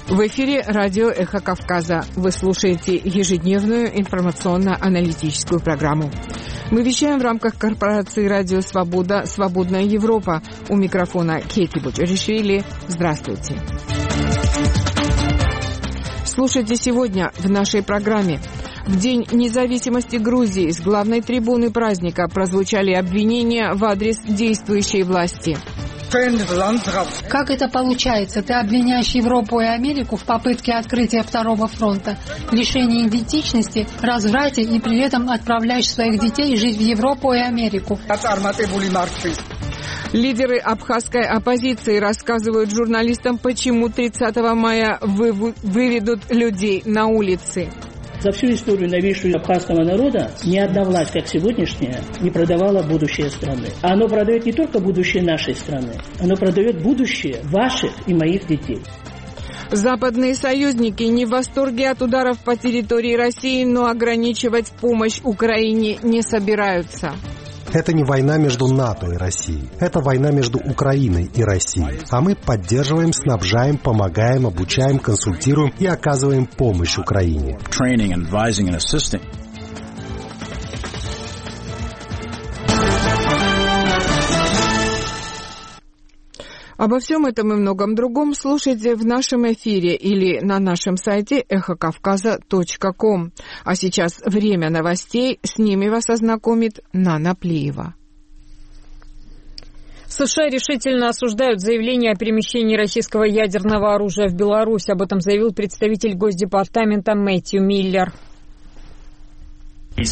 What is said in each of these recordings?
В эфире радио «Эхо Кавказа». Вы слушаете ежедневную информационно-аналитическую программу. Мы вещаем в рамках корпорации «Радио Свобода. Свободная Европа». У микрофона Кейти Бочаришвили. Здравствуйте. Слушайте сегодня в нашей программе. В День независимости Грузии с главной трибуны праздника прозвучали обвинения в адрес действующей власти. Как это получается? Ты обвиняешь Европу и Америку в попытке открытия второго фронта, в лишении идентичности, разврате и при этом отправляешь своих детей жить в Европу и Америку. Лидеры абхазской оппозиции рассказывают журналистам, почему 30 мая выведут людей на улицы. За всю историю новейшего абхазского народа ни одна власть, как сегодняшняя, не продавала будущее страны. Оно продает не только будущее нашей страны, оно продает будущее ваших и моих детей. Западные союзники не в восторге от ударов по территории России, но ограничивать помощь Украине не собираются. Это не война между НАТО и Россией. Это война между Украиной и Россией. А мы поддерживаем, снабжаем, помогаем, обучаем, консультируем и оказываем помощь Украине. Обо всем этом и многом другом слушайте в нашем эфире или на нашем сайте эхокавказа.ком. А сейчас время новостей. С ними вас ознакомит Нана Плиева. США решительно осуждают заявление о перемещении российского ядерного оружия в Беларусь. Об этом заявил представитель Госдепартамента Мэтью Миллер. Мы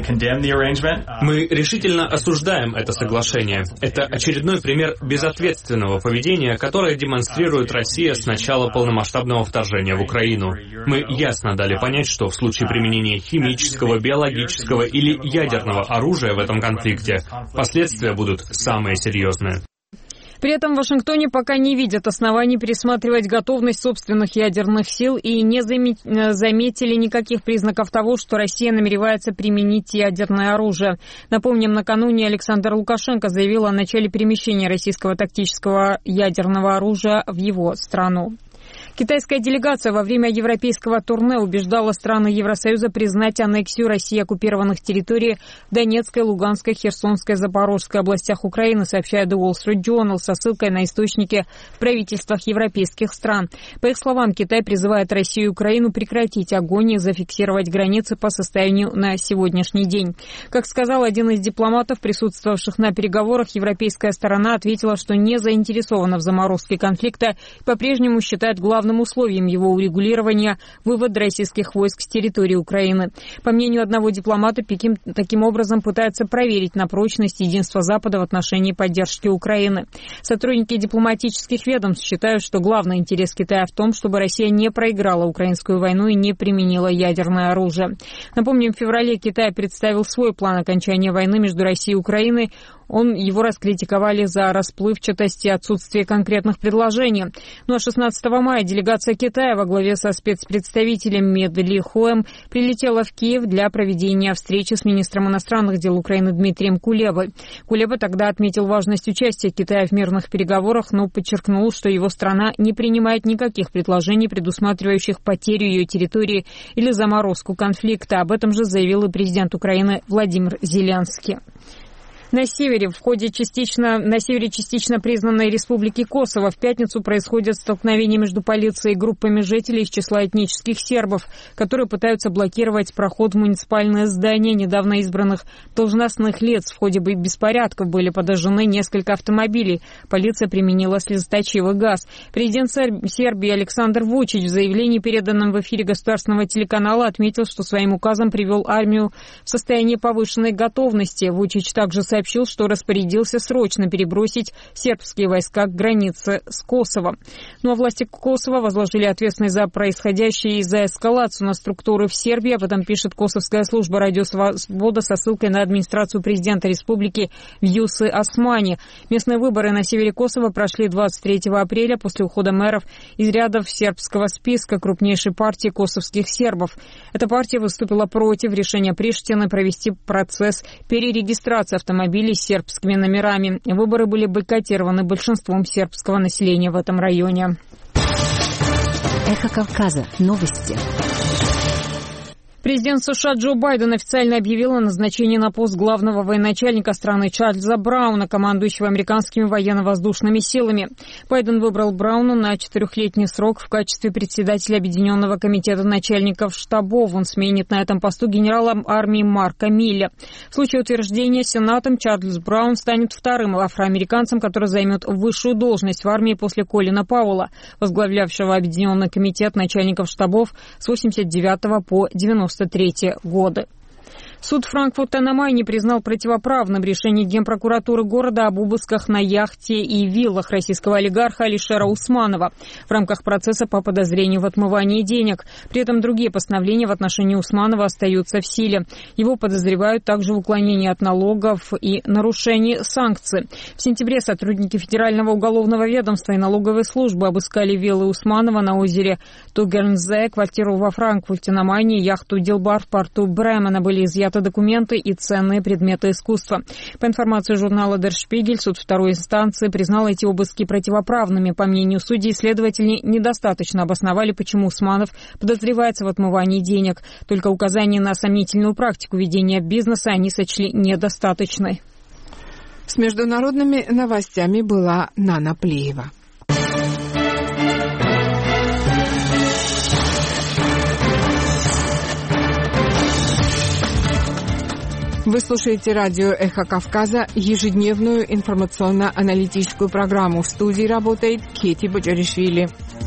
решительно осуждаем это соглашение. Это очередной пример безответственного поведения, которое демонстрирует Россия с начала полномасштабного вторжения в Украину. Мы ясно дали понять, что в случае применения химического, биологического или ядерного оружия в этом конфликте последствия будут самые серьезные. При этом в Вашингтоне пока не видят оснований пересматривать готовность собственных ядерных сил и не заметили никаких признаков того, что Россия намеревается применить ядерное оружие. Напомним, накануне Александр Лукашенко заявил о начале перемещения российского тактического ядерного оружия в его страну. Китайская делегация во время европейского турне убеждала страны Евросоюза признать аннексию России оккупированных территорий в Донецкой, Луганской, Херсонской, Запорожской областях Украины, сообщает The Wall Street Journal со ссылкой на источники в правительствах европейских стран. По их словам, Китай призывает Россию и Украину прекратить огонь и зафиксировать границы по состоянию на сегодняшний день. Как сказал один из дипломатов, присутствовавших на переговорах, европейская сторона ответила, что не заинтересована в заморозке конфликта и по-прежнему считает главным условием его урегулирования вывод российских войск с территории Украины. По мнению одного дипломата, Пекин таким образом пытается проверить на прочность единства Запада в отношении поддержки Украины. Сотрудники дипломатических ведомств считают, что главный интерес Китая в том, чтобы Россия не проиграла украинскую войну и не применила ядерное оружие. Напомним, в феврале Китай представил свой план окончания войны между Россией и Украиной. Его раскритиковали за расплывчатость и отсутствие конкретных предложений. Ну а 16 мая делегация Китая во главе со спецпредставителем Мед Ли Хоем прилетела в Киев для проведения встречи с министром иностранных дел Украины Дмитрием Кулебой. Кулеба тогда отметил важность участия Китая в мирных переговорах, но подчеркнул, что его страна не принимает никаких предложений, предусматривающих потерю ее территории или заморозку конфликта. Об этом же заявил и президент Украины Владимир Зеленский. На севере частично признанной республики Косово в пятницу происходят столкновения между полицией и группами жителей из числа этнических сербов, которые пытаются блокировать проход в муниципальное здание недавно избранных должностных лиц. В ходе беспорядков были подожжены несколько автомобилей. Полиция применила слезоточивый газ. Президент Сербии Александр Вучич в заявлении, переданном в эфире государственного телеканала, отметил, что своим указом привел армию в состояние повышенной готовности. Вучич также сообщил, что распорядился срочно перебросить сербские войска к границе с Косово. Ну а власти Косово возложили ответственность за происходящее и за эскалацию на структуры в Сербии. Об этом пишет косовская служба «Радио Свобода» со ссылкой на администрацию президента республики Вьюсы Османи. Местные выборы на севере Косово прошли 23 апреля после ухода мэров из рядов сербского списка крупнейшей партии косовских сербов. Эта партия выступила против решения Приштины провести процесс перерегистрации автомобилей с сербскими номерами. Выборы были бойкотированы большинством сербского населения в этом районе. Эхо Кавказа. Новости. Президент США Джо Байден официально объявил о назначении на пост главного военачальника страны Чарльза Брауна, командующего американскими военно-воздушными силами. Байден выбрал Брауна на 4-летний срок в качестве председателя Объединенного комитета начальников штабов. Он сменит на этом посту генерала армии Марка Милля. В случае утверждения Сенатом Чарльз Браун станет вторым афроамериканцем, который займет высшую должность в армии после Колина Пауэлла, возглавлявшего Объединенный комитет начальников штабов с 1989 по 1993 годы. Суд Франкфурта на Майне признал противоправным решение Генпрокуратуры города об обысках на яхте и виллах российского олигарха Алишера Усманова в рамках процесса по подозрению в отмывании денег. При этом другие постановления в отношении Усманова остаются в силе. Его подозревают также в уклонении от налогов и нарушении санкций. В сентябре сотрудники Федерального уголовного ведомства и налоговой службы обыскали виллы Усманова на озере Тугернзе, квартиру во Франкфурте на Майне, яхту Дилбар в порту Бремена. Были изъяты документы и ценные предметы искусства. По информации журнала Der Spiegel, суд второй инстанции признал эти обыски противоправными. По мнению судей, следователи недостаточно обосновали, почему Усманов подозревается в отмывании денег. Только указание на сомнительную практику ведения бизнеса они сочли недостаточной. С международными новостями была Нана Плеева. Вы слушаете радио «Эхо Кавказа», ежедневную информационно-аналитическую программу. В студии работает Кети Боджаришвили.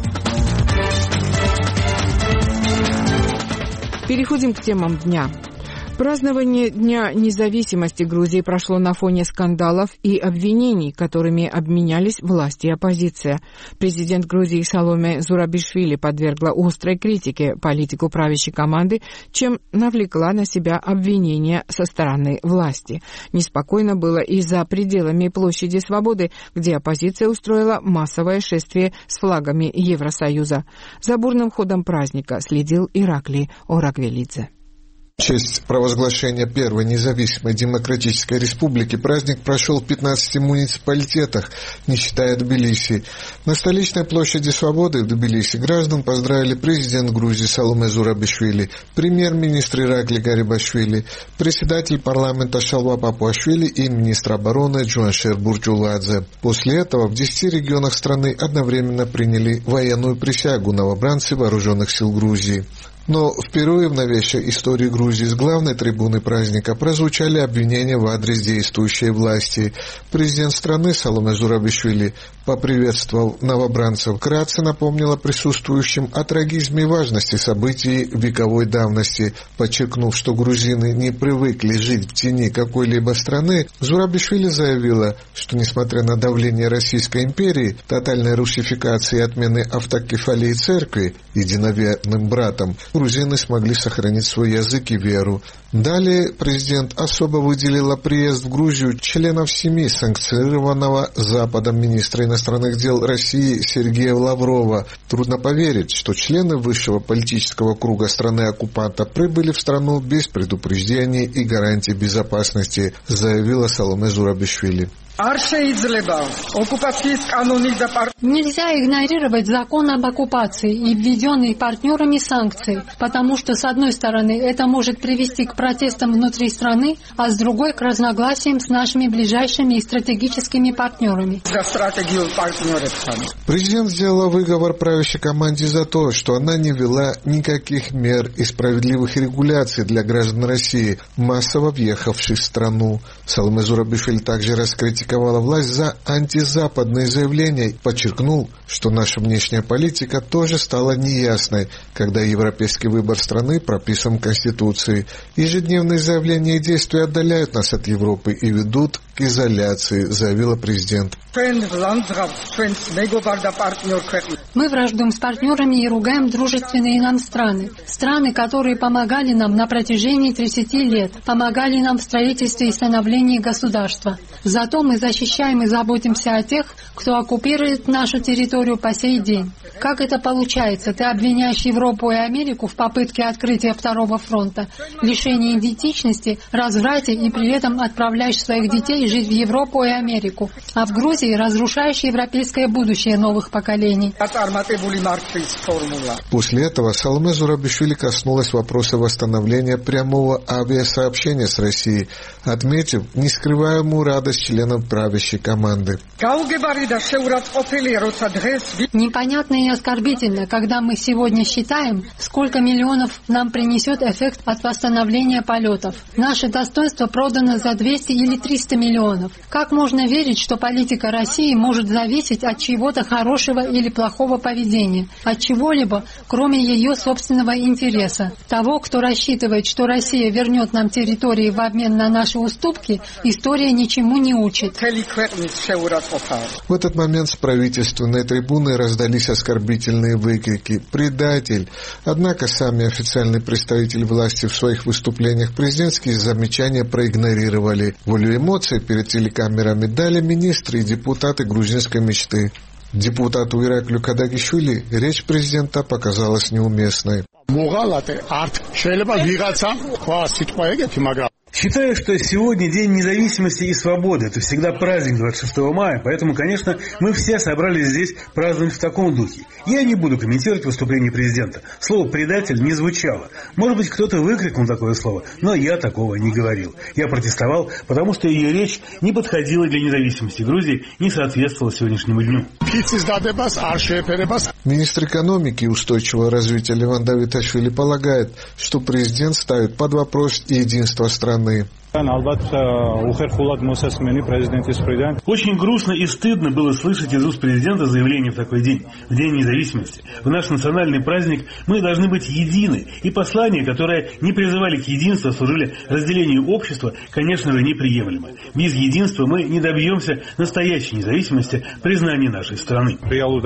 Переходим к темам дня. Празднование Дня независимости Грузии прошло на фоне скандалов и обвинений, которыми обменялись власти и оппозиция. Президент Грузии Саломе Зурабишвили подвергла острой критике политику правящей команды, чем навлекла на себя обвинения со стороны власти. Неспокойно было и за пределами площади Свободы, где оппозиция устроила массовое шествие с флагами Евросоюза. За бурным ходом праздника следил Ираклий Ораквелидзе. В честь провозглашения первой независимой демократической республики праздник прошел в 15 муниципалитетах, не считая Тбилиси. На столичной площади Свободы в Тбилиси граждан поздравили президент Грузии Саломе Зурабишвили, премьер-министр Ираклий Гарибашвили, председатель парламента Шалва Папуашвили и министр обороны Джуаншер Бурджуладзе. После этого в 10 регионах страны одновременно приняли военную присягу новобранцы вооруженных сил Грузии. Но впервые в новейшей истории Грузии с главной трибуны праздника прозвучали обвинения в адрес действующей власти. Президент страны Саломе Зурабишвили поприветствовал новобранцев, вкратце напомнила присутствующим о трагизме и важности событий вековой давности. Подчеркнув, что грузины не привыкли жить в тени какой-либо страны, Зурабишвили заявила, что несмотря на давление Российской империи, тотальной русификации и отмены автокефалии церкви единоверным братом, грузины смогли сохранить свой язык и веру. Далее президент особо выделила приезд в Грузию членов семьи санкционированного Западом министра иностранных дел России Сергея Лаврова. Трудно поверить, что члены высшего политического круга страны-оккупанта прибыли в страну без предупреждений и гарантий безопасности, заявила Саломе Зурабишвили. Нельзя игнорировать закон об оккупации и введенные партнерами санкции, потому что, с одной стороны, это может привести к протестам внутри страны, а с другой — к разногласиям с нашими ближайшими и стратегическими партнерами. Президент сделала выговор правящей команде за то, что она не ввела никаких мер и справедливых регуляций для граждан России, массово въехавших в страну. Саломе Зурабишвили также раскритиковала власть за антизападные заявления и подчеркнул, что наша внешняя политика тоже стала неясной, когда европейский выбор страны прописан в Конституции. Ежедневные заявления и действия отдаляют нас от Европы и ведут к изоляции, заявила президент. Мы враждуем с партнерами и ругаем дружественные нам страны. Страны, которые помогали нам на протяжении 30 лет, помогали нам в строительстве и становлении государства. Зато мы мы защищаем и заботимся о тех, кто оккупирует нашу территорию по сей день. Как это получается? Ты обвиняешь Европу и Америку в попытке открытия второго фронта, лишении идентичности, разврате и при этом отправляешь своих детей жить в Европу и Америку, а в Грузии разрушаешь европейское будущее новых поколений. После этого Саломе Зурабишвили коснулась вопроса восстановления прямого авиасообщения с Россией, отметив нескрываемую радость членов правящей команды. Непонятно и оскорбительно, когда мы сегодня считаем, сколько миллионов нам принесет эффект от восстановления полетов. Наше достоинство продано за 200 или 300 миллионов. Как можно верить, что политика России может зависеть от чего-то хорошего или плохого поведения, от чего-либо, кроме ее собственного интереса? Того, кто рассчитывает, что Россия вернет нам территории в обмен на наши уступки, история ничему не учит. В этот момент с правительственной трибуны раздались оскорбительные выкрики «Предатель!». Однако сами официальные представители власти в своих выступлениях президентские замечания проигнорировали. Волю эмоций перед телекамерами дали министры и депутаты грузинской мечты. Депутату Ираклию Кадагишвили речь президента показалась неуместной. Считаю, что сегодня День независимости и свободы. Это всегда праздник 26 мая, поэтому, конечно, мы все собрались здесь праздновать в таком духе. Я не буду комментировать выступление президента. Слово «предатель» не звучало. Может быть, кто-то выкрикнул такое слово, но я такого не говорил. Я протестовал, потому что ее речь не подходила для независимости Грузии, не соответствовала сегодняшнему дню. Министр экономики и устойчивого развития Леван Давиташвили полагает, что президент ставит под вопрос единство страны. Очень грустно и стыдно было слышать из уст президента заявление в такой день, в День независимости. В наш национальный праздник мы должны быть едины, и послания, которые не призывали к единству, служили разделению общества, конечно же, неприемлемо. Без единства мы не добьемся настоящей независимости, признания нашей страны.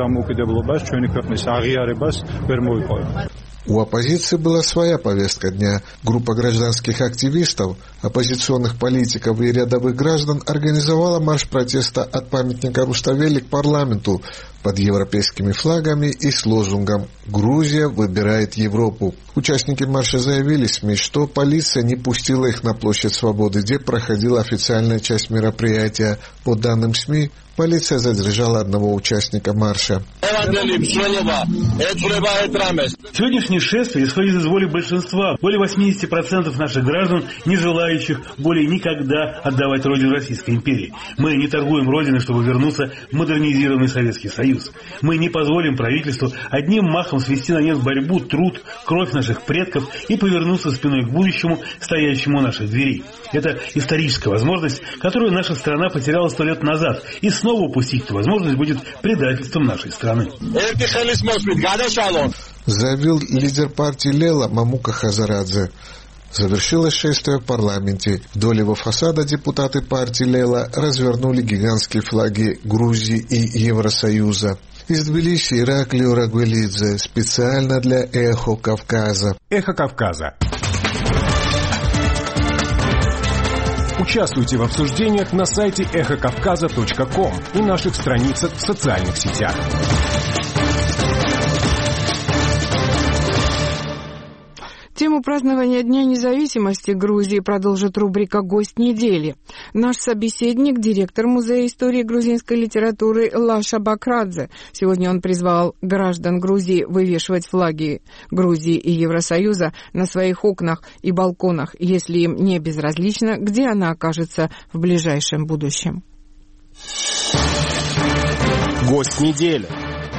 У оппозиции была своя повестка дня. Группа гражданских активистов, оппозиционных политиков и рядовых граждан организовала марш протеста от памятника Руставели к парламенту под европейскими флагами и с лозунгом «Грузия выбирает Европу». Участники марша заявили СМИ, что полиция не пустила их на площадь Свободы, где проходила официальная часть мероприятия. По данным СМИ, полиция задержала одного участника марша. Сегодняшнее шествие исходит из воли большинства. Более 80% наших граждан, не желающих более никогда отдавать родину Российской империи. Мы не торгуем родиной, чтобы вернуться в модернизированный Советский Союз. Мы не позволим правительству одним махом свести на нет борьбу, труд, кровь наших предков и повернуться спиной к будущему, стоящему у наших дверей. Это историческая возможность, которую наша страна потеряла 100 лет назад, и снова упустить эту возможность будет предательством нашей страны. Заявил лидер партии Лела Мамука Хазарадзе. Завершилось шествие в парламенте. Вдоль его фасада депутаты партии Лела развернули гигантские флаги Грузии и Евросоюза. Из Тбилиси Ираклий Урагвелидзе специально для «Эхо Кавказа». «Эхо Кавказа». Участвуйте в обсуждениях на сайте эхокавказа.ком и наших страницах в социальных сетях. Тему празднования Дня независимости Грузии продолжит рубрика «Гость недели». Наш собеседник – директор Музея истории грузинской литературы Лаша Бакрадзе. Сегодня он призвал граждан Грузии вывешивать флаги Грузии и Евросоюза на своих окнах и балконах, если им не безразлично, где она окажется в ближайшем будущем. Гость недели.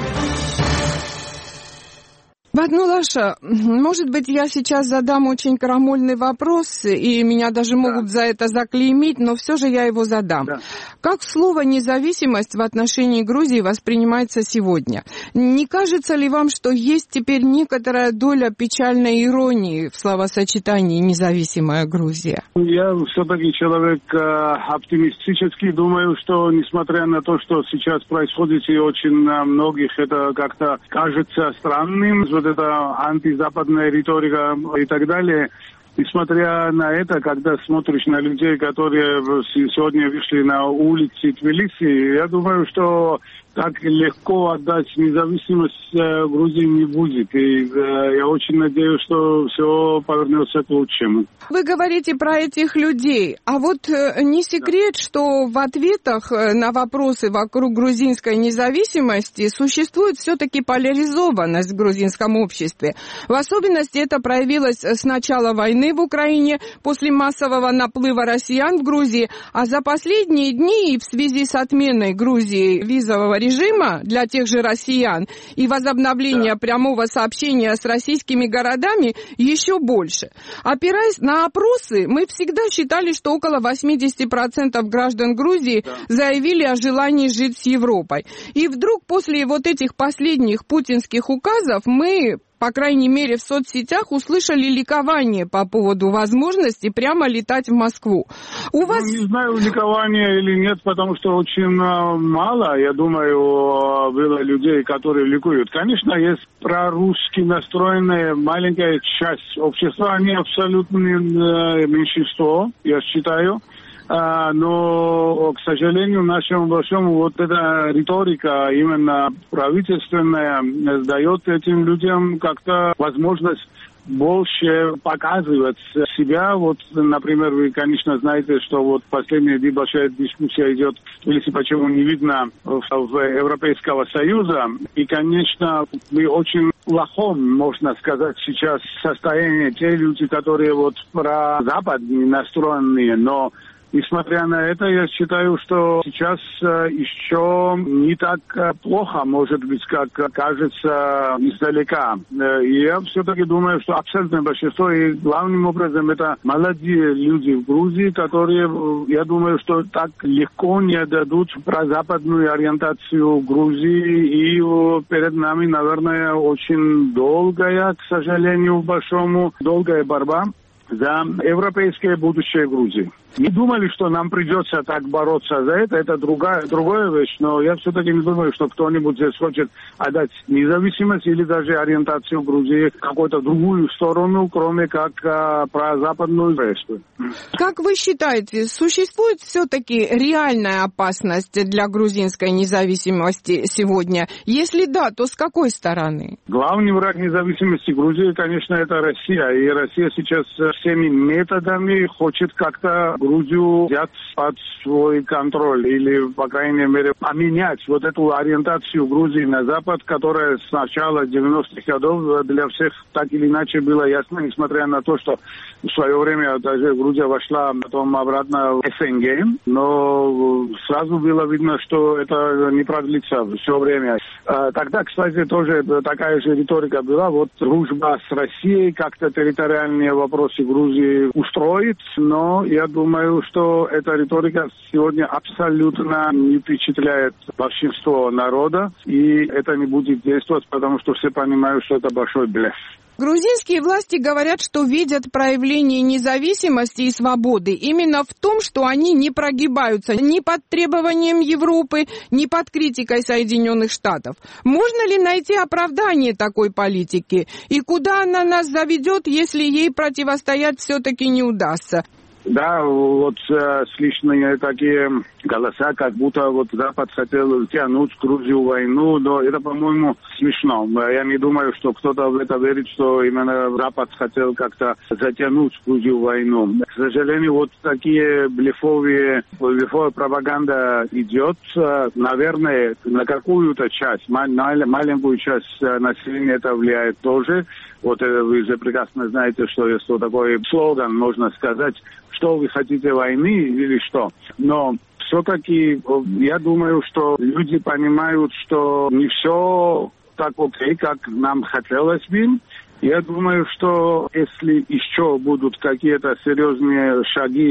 Лаша, может быть, я сейчас задам очень крамольный вопрос, и меня даже могут за это заклеймить, но все же я его задам. Да. Как слово «независимость» в отношении Грузии воспринимается сегодня? Не кажется ли вам, что есть теперь некоторая доля печальной иронии в словосочетании «независимая Грузия»? Я все-таки человек оптимистический, думаю, что несмотря на то, что сейчас происходит, и очень многих это как-то кажется странным, вот эта антизападная риторика и так далее, несмотря на это, когда смотришь на людей, которые сегодня вышли на улицы Тбилиси, я думаю, что так легко отдать независимость Грузии не будет. И я очень надеюсь, что все повернется к лучшему. Вы говорите про этих людей. А вот не секрет, что в ответах на вопросы вокруг грузинской независимости существует все-таки поляризованность в грузинском обществе. В особенности это проявилось с начала войны в Украине, после массового наплыва россиян в Грузии, а за последние дни и в связи с отменой Грузии визового режима для тех же россиян и возобновления прямого сообщения с российскими городами еще больше. Опираясь на опросы, мы всегда считали, что около 80% граждан Грузии заявили о желании жить с Европой. И вдруг после вот этих последних путинских указов мы, по крайней мере, в соцсетях услышали ликование по поводу возможности прямо летать в Москву. У вас... Не знаю, ликование или нет, потому что очень мало, я думаю, было людей, которые ликуют. Конечно, есть прорусски настроенная маленькая часть общества, они абсолютное меньшинство, я считаю. Но, к сожалению, нашему большому вот эта риторика именно правительственная дает этим людям как-то возможность больше показывать себя. Вот, например, вы, конечно, знаете, что вот последняя большая дискуссия идет, если почему не видно в Европейского Союза. И, конечно, мы очень плохом, можно сказать, сейчас состояние те люди, которые вот про Запад настроенные, но несмотря на это, я считаю, что сейчас еще не так плохо, может быть, как кажется издалека. И я все-таки думаю, что абсолютное большинство, и главным образом, это молодые люди в Грузии, которые, я думаю, что так легко не дадут прозападную ориентацию Грузии. И перед нами, наверное, очень долгая, к сожалению, большому, долгая борьба за европейское будущее Грузии. Не думали, что нам придется так бороться за это другая вещь, но я все-таки не думаю, что кто-нибудь здесь хочет отдать независимость или даже ориентацию Грузии в какую-то другую сторону, кроме как про западную версию. Как вы считаете, существует все-таки реальная опасность для грузинской независимости сегодня? Если да, то с какой стороны? Главный враг независимости Грузии, конечно, это Россия. И Россия сейчас всеми методами хочет как-то Грузию взять под свой контроль или, по крайней мере, поменять вот эту ориентацию Грузии на Запад, которая с начала 90-х годов для всех так или иначе было ясно, несмотря на то, что в свое время даже Грузия вошла потом обратно в СНГ, но сразу было видно, что это не продлится все время. Тогда, кстати, тоже такая же риторика была, вот дружба с Россией, как-то территориальные вопросы Грузии устроит, но я думаю, что эта риторика сегодня абсолютно не впечатляет большинство народа, и это не будет действовать, потому что все понимают, что это большой блеф. Грузинские власти говорят, что видят проявление независимости и свободы именно в том, что они не прогибаются ни под требованием Европы, ни под критикой Соединенных Штатов. Можно ли найти оправдание такой политики? И куда она нас заведет, если ей противостоять все-таки не удастся? Да, вот слышны такие голоса, как будто вот Запад хотел тянуть Грузию в войну, но это, по-моему, смешно. Я не думаю, что кто-то в это верит, что именно Запад хотел как-то затянуть Грузию в войну. К сожалению, вот такие блефовая пропаганда идет, наверное, на какую-то часть, маленькую часть населения это влияет тоже. Вот вы же прекрасно знаете, что есть вот такой слоган, можно сказать, что вы хотите войны или что. Но все-таки я думаю, что люди понимают, что не все так окей, как нам хотелось бы. Я думаю, что если еще будут какие-то серьезные шаги в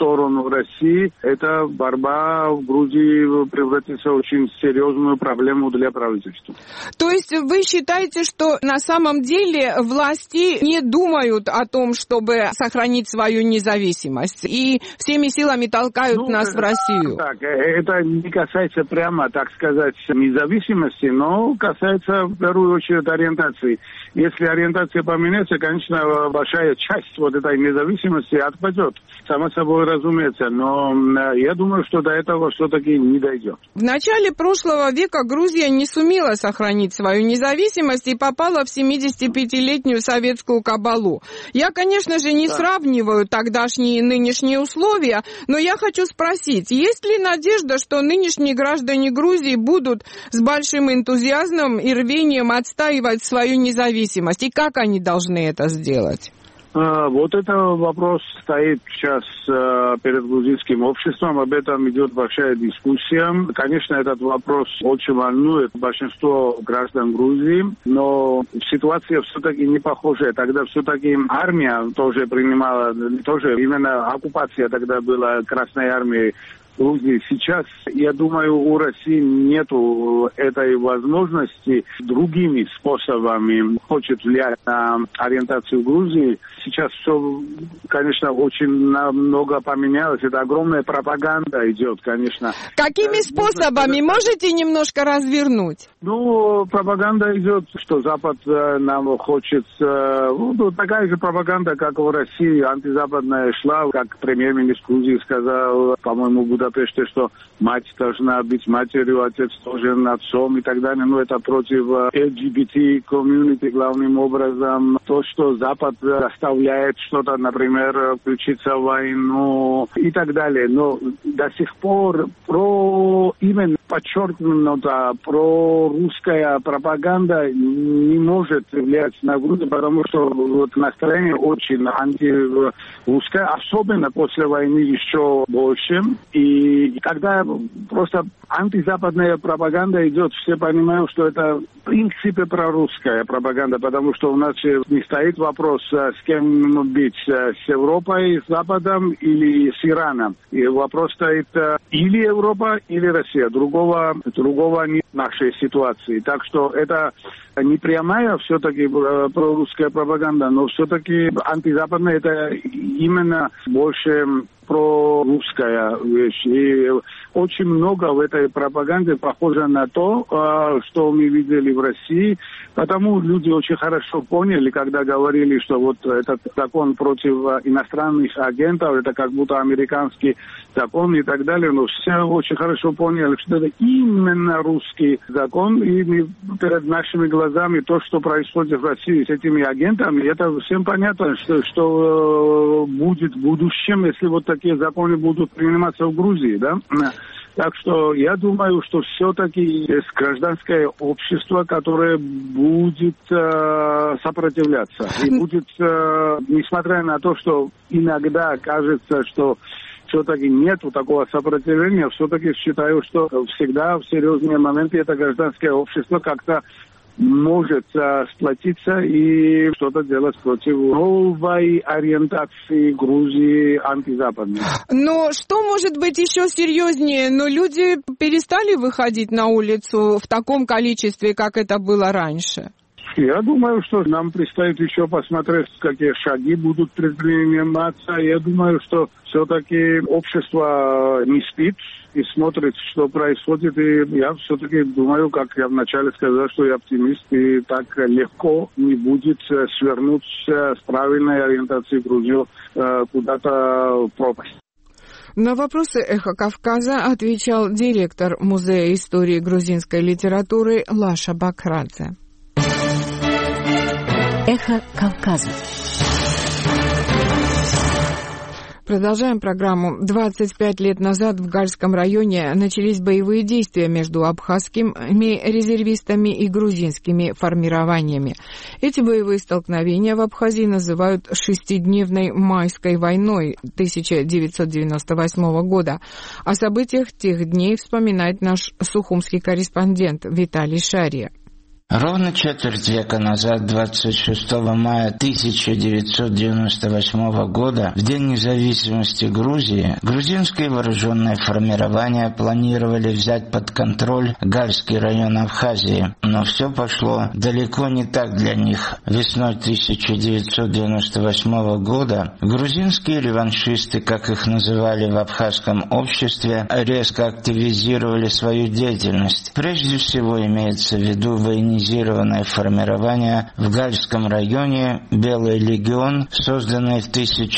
сторону России, эта борьба в Грузии превратится в очень серьезную проблему для правительства. То есть вы считаете, что на самом деле власти не думают о том, чтобы сохранить свою независимость, и всеми силами толкают нас в Россию? Так, это не касается прямо, так сказать, независимости, но касается в первую очередь ориентации. Если ориентация поменяется, конечно, большая часть вот этой независимости отпадет. Само собой разумеется, но я думаю, что до этого все-таки не дойдет. В начале прошлого века Грузия не сумела сохранить свою независимость и попала в 75-летнюю советскую кабалу. Я, конечно же, не сравниваю тогдашние и нынешние условия, но я хочу спросить, есть ли надежда, что нынешние граждане Грузии будут с большим энтузиазмом и рвением отстаивать свою независимость? И как они должны это сделать? Вот это вопрос стоит сейчас перед грузинским обществом, об этом идет большая дискуссия. Конечно, этот вопрос очень волнует большинство граждан Грузии, но ситуация все-таки не похожая. Тогда все-таки армия тоже принимала, тоже именно оккупация тогда была Красной армией Грузии. Сейчас, я думаю, у России нету этой возможности другими способами хочет влиять на ориентацию Грузии. Сейчас все, конечно, очень много поменялось. Это огромная пропаганда идет, конечно. Какими способами? Можете немножко развернуть? Ну, пропаганда идет, что Запад нам хочет... такая же пропаганда, как в России, антизападная шла, как премьер-министр Грузии сказал, по-моему, в Будапеште, что мать должна быть матерью, отец должен отцом и так далее. Ну, это против LGBT-комьюнити главным образом. То, что Запад заставляет что-то, например, включиться в войну и так далее. Но до сих пор именно подчеркнуто прорусская пропаганда не может влиять на Грузию, потому что вот настроение очень антирусское, особенно после войны еще больше. И когда просто антизападная пропаганда идет, все понимают, что это в принципе прорусская пропаганда, потому что у нас не стоит вопрос, с кем быть, с Европой, с Западом или с Ираном. И вопрос стоит или Европа, или Россия. Другого нет в нашей ситуации. Так что это не прямая все-таки прорусская пропаганда, но все-таки антизападная это именно больше прорусская вещь. И очень много в этой пропаганде похоже на то, что мы видели в России. Потому люди очень хорошо поняли, когда говорили, что вот этот закон против иностранных агентов, это как будто американский закон и так далее. Но все очень хорошо поняли, что это именно русский закон. И перед нашими глазами то, что происходит в России с этими агентами, это всем понятно, что будет в будущем, если вот такие законы будут приниматься в Грузии, да? Так что я думаю, что все-таки есть гражданское общество, которое будет сопротивляться. И будет, несмотря на то, что иногда кажется, что все-таки нету такого сопротивления, все-таки считаю, что всегда в серьезные моменты это гражданское общество как-то может сплотиться и что-то делать против новой ориентации Грузии антизападной. Но что может быть еще серьезнее? Но люди перестали выходить на улицу в таком количестве, как это было раньше? Я думаю, что нам предстоит еще посмотреть, какие шаги будут предприниматься. Я думаю, что все-таки общество не спит и смотрит, что происходит. И я все-таки думаю, как я вначале сказал, что я оптимист, и так легко не будет свернуть с правильной ориентацией Грузию куда-то в пропасть. На вопросы «Эхо Кавказа» отвечал директор Музея истории грузинской литературы Лаша Бакрадзе. Эхо Кавказа. Продолжаем программу. 25 лет назад в Гальском районе начались боевые действия между абхазскими резервистами и грузинскими формированиями. Эти боевые столкновения в Абхазии называют шестидневной майской войной 1998 года. О событиях тех дней вспоминает наш сухумский корреспондент Виталий Шария. Ровно четверть века назад, 26 мая 1998 года, в День независимости Грузии, грузинские вооруженные формирования планировали взять под контроль Гальский район Абхазии, но все пошло далеко не так для них. Весной 1998 года грузинские реваншисты, как их называли в абхазском обществе, резко активизировали свою деятельность. Прежде всего имеется в виду военизированное формирование в Гальском районе «Белый легион», созданное в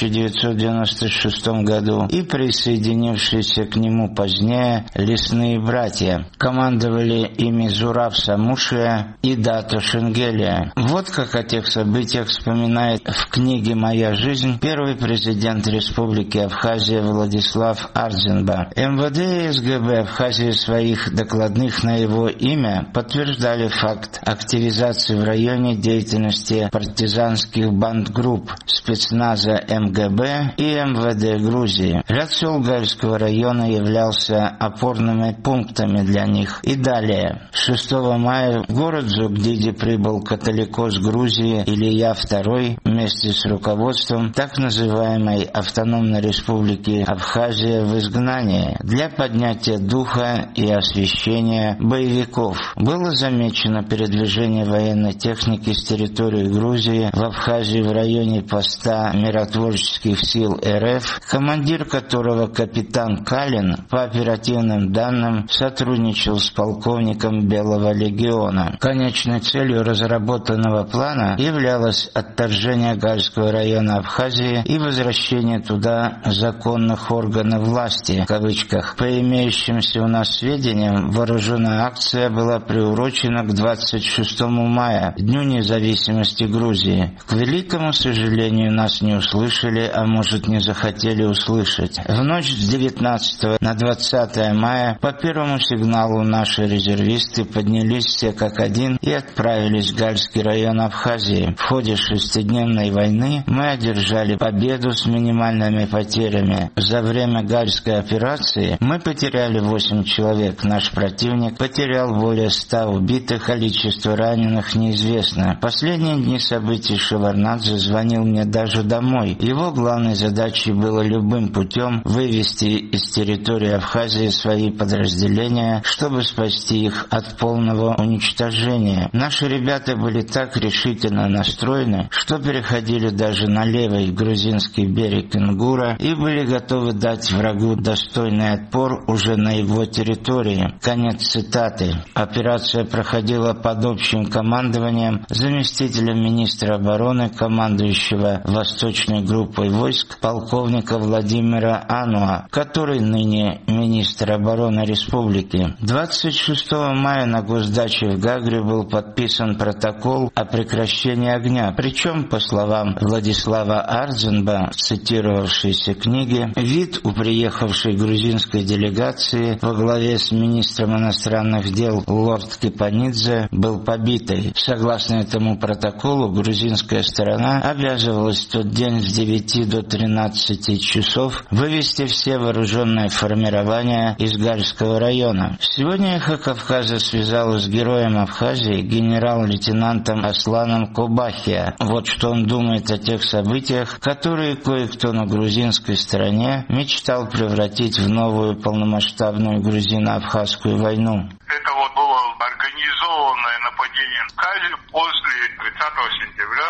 1996 году, и присоединившиеся к нему позднее «Лесные братья». Командовали ими Зураб Самушия и Дато Шенгелия. Вот как о тех событиях вспоминает в книге «Моя жизнь» первый президент Республики Абхазия Владислав Ардзинба. МВД и СГБ Абхазии в своих докладных на его имя подтверждали факт активизации в районе деятельности партизанских бандгрупп спецназа МГБ и МВД Грузии. Ряд сел Гальского района являлся опорными пунктами для них. И далее. 6 мая в город Зугдиди прибыл католикос Грузии Илья II вместе с руководством так называемой Автономной Республики Абхазия в изгнании для поднятия духа и освящения боевиков. Было замечено передвижение военной техники с территории Грузии в Абхазии в районе поста миротворческих сил РФ, командир которого капитан Калин, по оперативным данным, сотрудничал с полковником Белого легиона. Конечной целью разработанного плана являлось отторжение Гальского района Абхазии и возвращение туда законных органов власти, в кавычках. По имеющимся у нас сведениям, вооруженная акция была приурочена к 26 мая, Дню независимости Грузии. К великому сожалению, нас не услышали, а может не захотели услышать. В ночь с 19 на 20 мая по первому сигналу наши резервисты поднялись все как один и отправились в Гальский район Абхазии. В ходе шестидневной войны мы одержали победу с минимальными потерями. За время Гальской операции мы потеряли 8 человек. Наш противник потерял более 100 убитых, количество раненых неизвестно. Последние дни событий Шеварднадзе звонил мне даже домой. Его главной задачей было любым путем вывести из территории Абхазии свои подразделения, чтобы спасти их от полного уничтожения. Наши ребята были так решительно настроены, что переходили даже на левый грузинский берег Ингура и были готовы дать врагу достойный отпор уже на его территории. Конец цитаты. Операция проходила под общим командованием заместителя министра обороны, командующего Восточной группой войск, полковника Владимира Ануа, который ныне министр обороны республики. 26 мая на госдаче в Гагре был подписан протокол о прекращении огня. Причем, по словам Владислава Ардзинба, цитировавшейся книги, вид у приехавшей грузинской делегации во главе с министром иностранных дел лорд Кипанидзе был побитой. Согласно этому протоколу, грузинская сторона обязывалась в тот день с 9 до 13 часов вывести все вооруженные формирования из Гальского района. Сегодня «Эхо Кавказа» связалась с героем Абхазии, генерал-лейтенантом Асланом Кобахия. Вот что он думает о тех событиях, которые кое-кто на грузинской стороне мечтал превратить в новую полномасштабную грузино-абхазскую войну. Это было организованное нападение на Абхазию после 30 сентября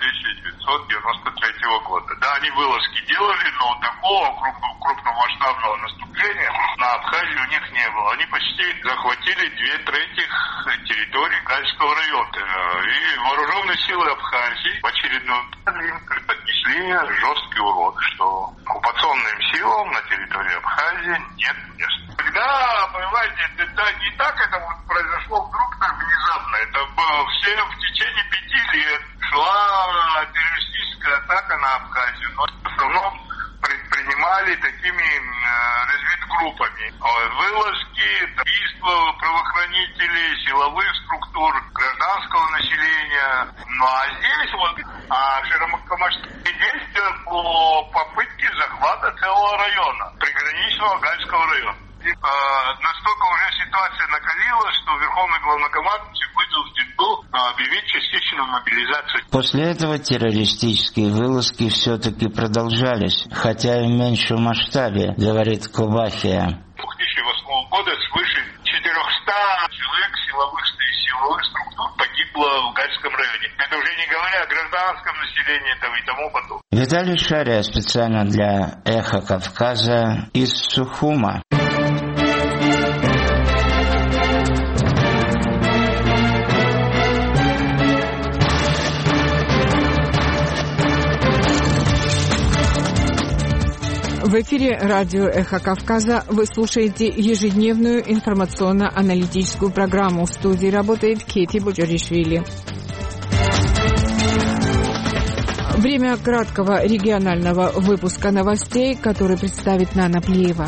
1993 года. Да, они вылазки делали, но такого крупномасштабного наступления на Абхазию у них не было. Они почти захватили 2/3 территории Гальского района. И вооруженные силы Абхазии в очередном им преподнесли жесткий урок, что оккупационным силам на территории Абхазии нет места. Когда, понимаете, это не так, это вот произошло вдруг так внезапно. Это было все в течение 5 лет шла террористическая атака на Абхазию, но в основном предпринимали такими разведгруппами. Вылазки, убийства правоохранителей, силовых структур, гражданского населения. Ну а здесь вот широкомасштабные действия по попытке захвата целого района, приграничного Гальского района. И настолько уже ситуация накалила, что Верховный главнокомандующий вынужден был объявить частичную мобилизацию. После этого террористические вылазки все-таки продолжались, хотя и в меньшем масштабе, говорит Кубахия. 2008 года свыше 400 человек силовых структур погибло в Гальском районе. Это уже не говоря о гражданском населении и тому подобное. Виталий Шария специально для «Эхо Кавказа» из Сухума. В эфире радио «Эхо Кавказа». Вы слушаете ежедневную информационно-аналитическую программу. В студии работает Кети Буджаришвили. Время краткого регионального выпуска новостей, который представит Нана Плеева.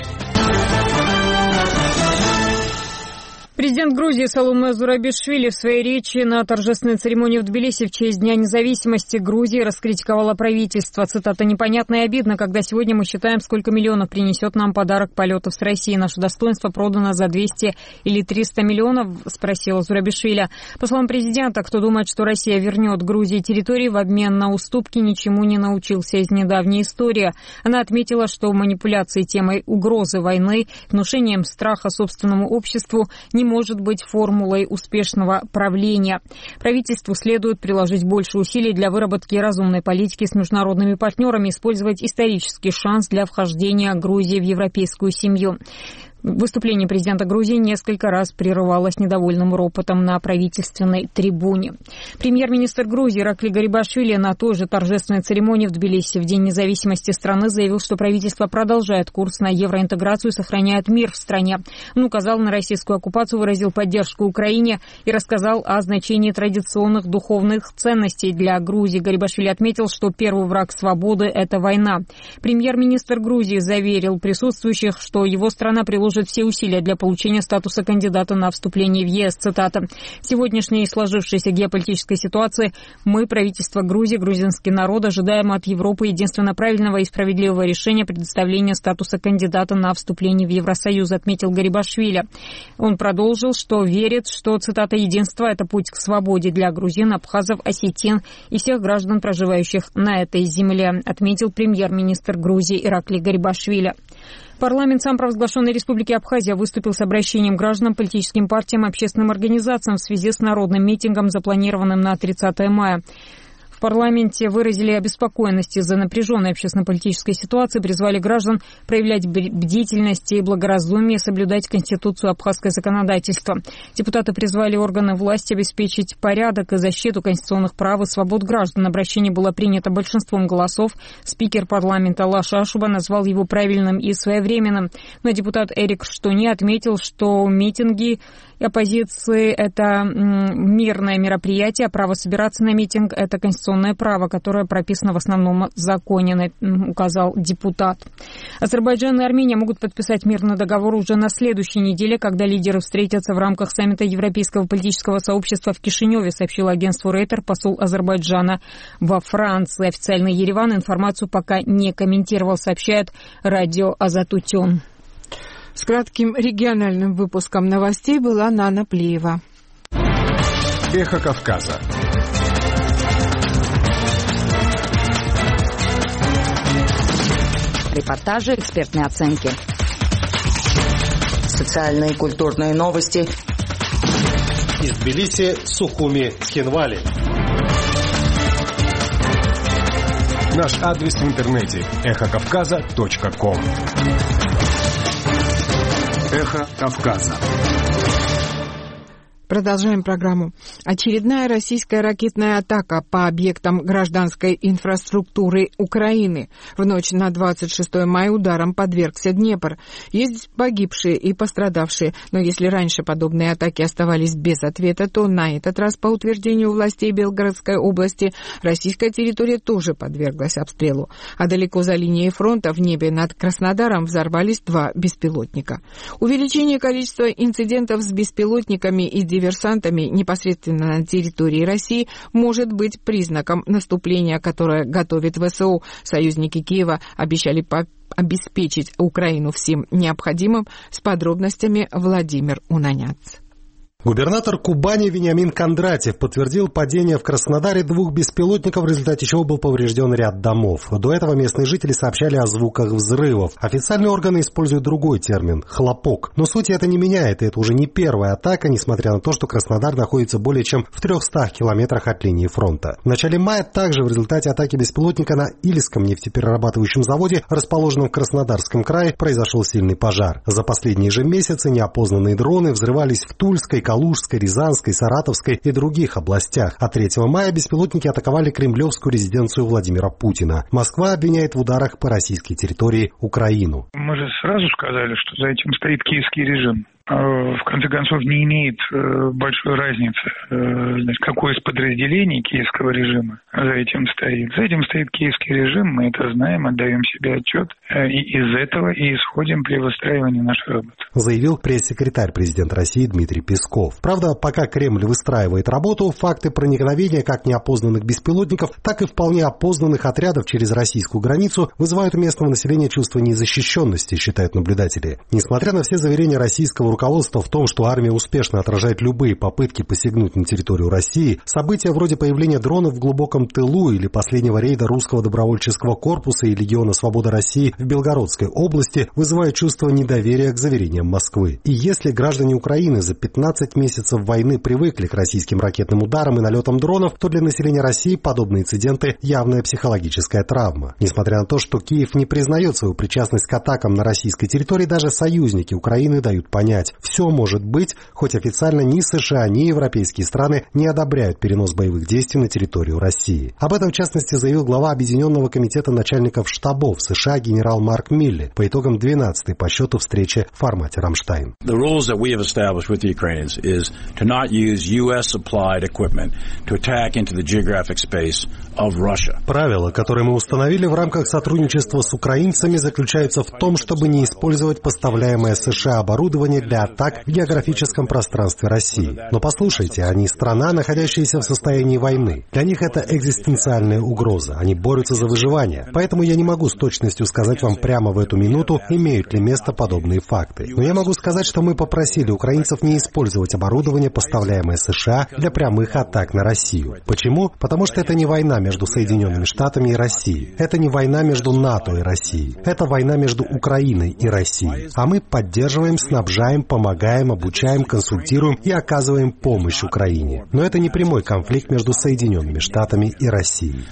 Президент Грузии Саломе Зурабишвили в своей речи на торжественной церемонии в Тбилиси в честь Дня независимости Грузии раскритиковало правительство. Цитата: «Непонятно и обидно, когда сегодня мы считаем, сколько миллионов принесет нам подарок полетов с России. Наше достоинство продано за 200 или 300 миллионов?» – спросила Зурабишвили. По словам президента, кто думает, что Россия вернет Грузии территории в обмен на уступки, ничему не научился из недавней истории. Она отметила, что манипуляции темой угрозы войны, внушением страха собственному обществу не может быть формулой успешного правления. Правительству следует приложить больше усилий для выработки разумной политики с международными партнерами, использовать исторический шанс для вхождения Грузии в европейскую семью. Выступление президента Грузии несколько раз прерывалось недовольным ропотом на правительственной трибуне. Премьер-министр Грузии Иракли Гарибашвили на той же торжественной церемонии в Тбилиси в День независимости страны заявил, что правительство продолжает курс на евроинтеграцию и сохраняет мир в стране. Он указал на российскую оккупацию, выразил поддержку Украине и рассказал о значении традиционных духовных ценностей для Грузии. Гарибашвили отметил, что первый враг свободы – это война. Премьер-министр Грузии заверил присутствующих, что его страна приложит все усилия для получения статуса кандидата на вступление в ЕС. Цитата: «В сегодняшней сложившейся геополитической ситуации мы, правительство Грузии, грузинский народ, ожидаем от Европы единственно правильного и справедливого решения предоставления статуса кандидата на вступление в Евросоюз», отметил Гарибашвили. Он продолжил, что верит, что, цитата, «единство – это путь к свободе для грузин, абхазов, осетин и всех граждан, проживающих на этой земле», отметил премьер-министр Грузии Иракли Гарибашвили. Парламент самопровозглашенной Республики Абхазия выступил с обращением к гражданам, политическим партиям, общественным организациям в связи с народным митингом, запланированным на 30 мая. В парламенте выразили обеспокоенность из-за напряженной общественно-политической ситуации, призвали граждан проявлять бдительность и благоразумие, соблюдать Конституцию, абхазское законодательство. Депутаты призвали органы власти обеспечить порядок и защиту конституционных прав и свобод граждан. Обращение было принято большинством голосов. Спикер парламента Лаша Ашуба назвал его правильным и своевременным. Но депутат Эрик Штони отметил, что митинги оппозиции – это мирное мероприятие, а право собираться на митинг – это конституционное право, которое прописано в основном законе, указал депутат. Азербайджан и Армения могут подписать мирный договор уже на следующей неделе, когда лидеры встретятся в рамках саммита Европейского политического сообщества в Кишиневе, сообщил агентству Рейтер посол Азербайджана во Франции. Официальный Ереван информацию пока не комментировал, сообщает радио Азатутюн. С кратким региональным выпуском новостей была Нана Плеева. Эхо Кавказа. Репортажи, экспертные оценки. Социальные и культурные новости. Из Тбилиси, Сухуми, Цхинвали. Наш адрес в интернете – эхокавказа.ком. Эхо Кавказа. Продолжаем программу. Очередная российская ракетная атака по объектам гражданской инфраструктуры Украины. В ночь на 26 мая ударом подвергся Днепр. Есть погибшие и пострадавшие, но если раньше подобные атаки оставались без ответа, то на этот раз, по утверждению властей Белгородской области, российская территория тоже подверглась обстрелу. А далеко за линией фронта в небе над Краснодаром взорвались 2 беспилотника. Увеличение количества инцидентов с беспилотниками и диверсантами непосредственно на территории России может быть признаком наступления, которое готовит ВСУ. Союзники Киева обещали обеспечить Украину всем необходимым. С подробностями Владимир Унаняц. Губернатор Кубани Вениамин Кондратьев подтвердил падение в Краснодаре 2 беспилотников, в результате чего был поврежден ряд домов. До этого местные жители сообщали о звуках взрывов. Официальные органы используют другой термин – хлопок. Но сути это не меняет, и это уже не первая атака, несмотря на то, что Краснодар находится более чем в 300 километрах от линии фронта. В начале мая также в результате атаки беспилотника на Ильском нефтеперерабатывающем заводе, расположенном в Краснодарском крае, произошел сильный пожар. За последние же месяцы неопознанные дроны взрывались в Тульской, Калужской, Рязанской, Саратовской и других областях. А 3 мая беспилотники атаковали кремлевскую резиденцию Владимира Путина. Москва обвиняет в ударах по российской территории Украину. Мы же сразу сказали, что за этим стоит киевский режим. В конце концов, не имеет большой разницы, какое из подразделений киевского режима за этим стоит. За этим стоит киевский режим, мы это знаем, отдаем себе отчет, и из этого и исходим при выстраивании нашей работы. Заявил пресс-секретарь президента России Дмитрий Песков. Правда, пока Кремль выстраивает работу, факты проникновения как неопознанных беспилотников, так и вполне опознанных отрядов через российскую границу вызывают у местного населения чувство незащищенности, считают наблюдатели. Несмотря на все заверения российского руководства в том, что армия успешно отражает любые попытки посягнуть на территорию России, события вроде появления дронов в глубоком тылу или последнего рейда русского добровольческого корпуса и Легиона Свободы России в Белгородской области вызывают чувство недоверия к заверениям Москвы. И если граждане Украины за 15 месяцев войны привыкли к российским ракетным ударам и налетам дронов, то для населения России подобные инциденты – явная психологическая травма. Несмотря на то, что Киев не признает свою причастность к атакам на российской территории, даже союзники Украины дают понять, все может быть, хоть официально ни США, ни европейские страны не одобряют перенос боевых действий на территорию России. Об этом, в частности, заявил глава Объединенного комитета начальников штабов США генерал Марк Милле по итогам 12-й по счету встречи в формате «Рамштайн». Правила, которые мы установили в рамках сотрудничества с украинцами, заключаются в том, чтобы не использовать поставляемое США оборудование для атак в географическом пространстве России. Но послушайте, они страна, находящаяся в состоянии войны. Для них это экзистенциальная угроза. Они борются за выживание. Поэтому я не могу с точностью сказать вам прямо в эту минуту, имеют ли место подобные факты. Но я могу сказать, что мы попросили украинцев не использовать оборудование, поставляемое США, для прямых атак на Россию. Почему? Потому что это не война между Соединенными Штатами и Россией. Это не война между НАТО и Россией. Это война между Украиной и Россией. А мы поддерживаем, снабжаем, помогаем, обучаем, консультируем и оказываем помощь Украине. Но это не прямой конфликт между Соединенными Штатами и Россией.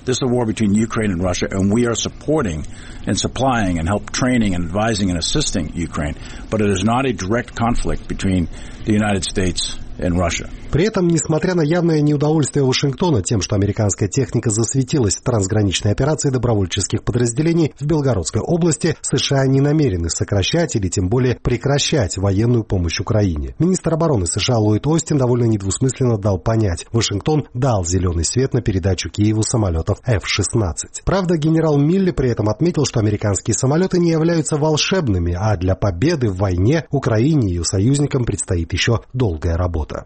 При этом, несмотря на явное неудовольствие Вашингтона тем, что американская техника засветилась в трансграничной операции добровольческих подразделений в Белгородской области, США не намерены сокращать или тем более прекращать военную помощь Украине. Министр обороны США Ллойд Остин довольно недвусмысленно дал понять, Вашингтон дал зеленый свет на передачу Киеву самолетов F-16. Правда, генерал Милле при этом отметил, что американские самолеты не являются волшебными, а для победы в войне Украине и ее союзникам предстоит еще долгая работа.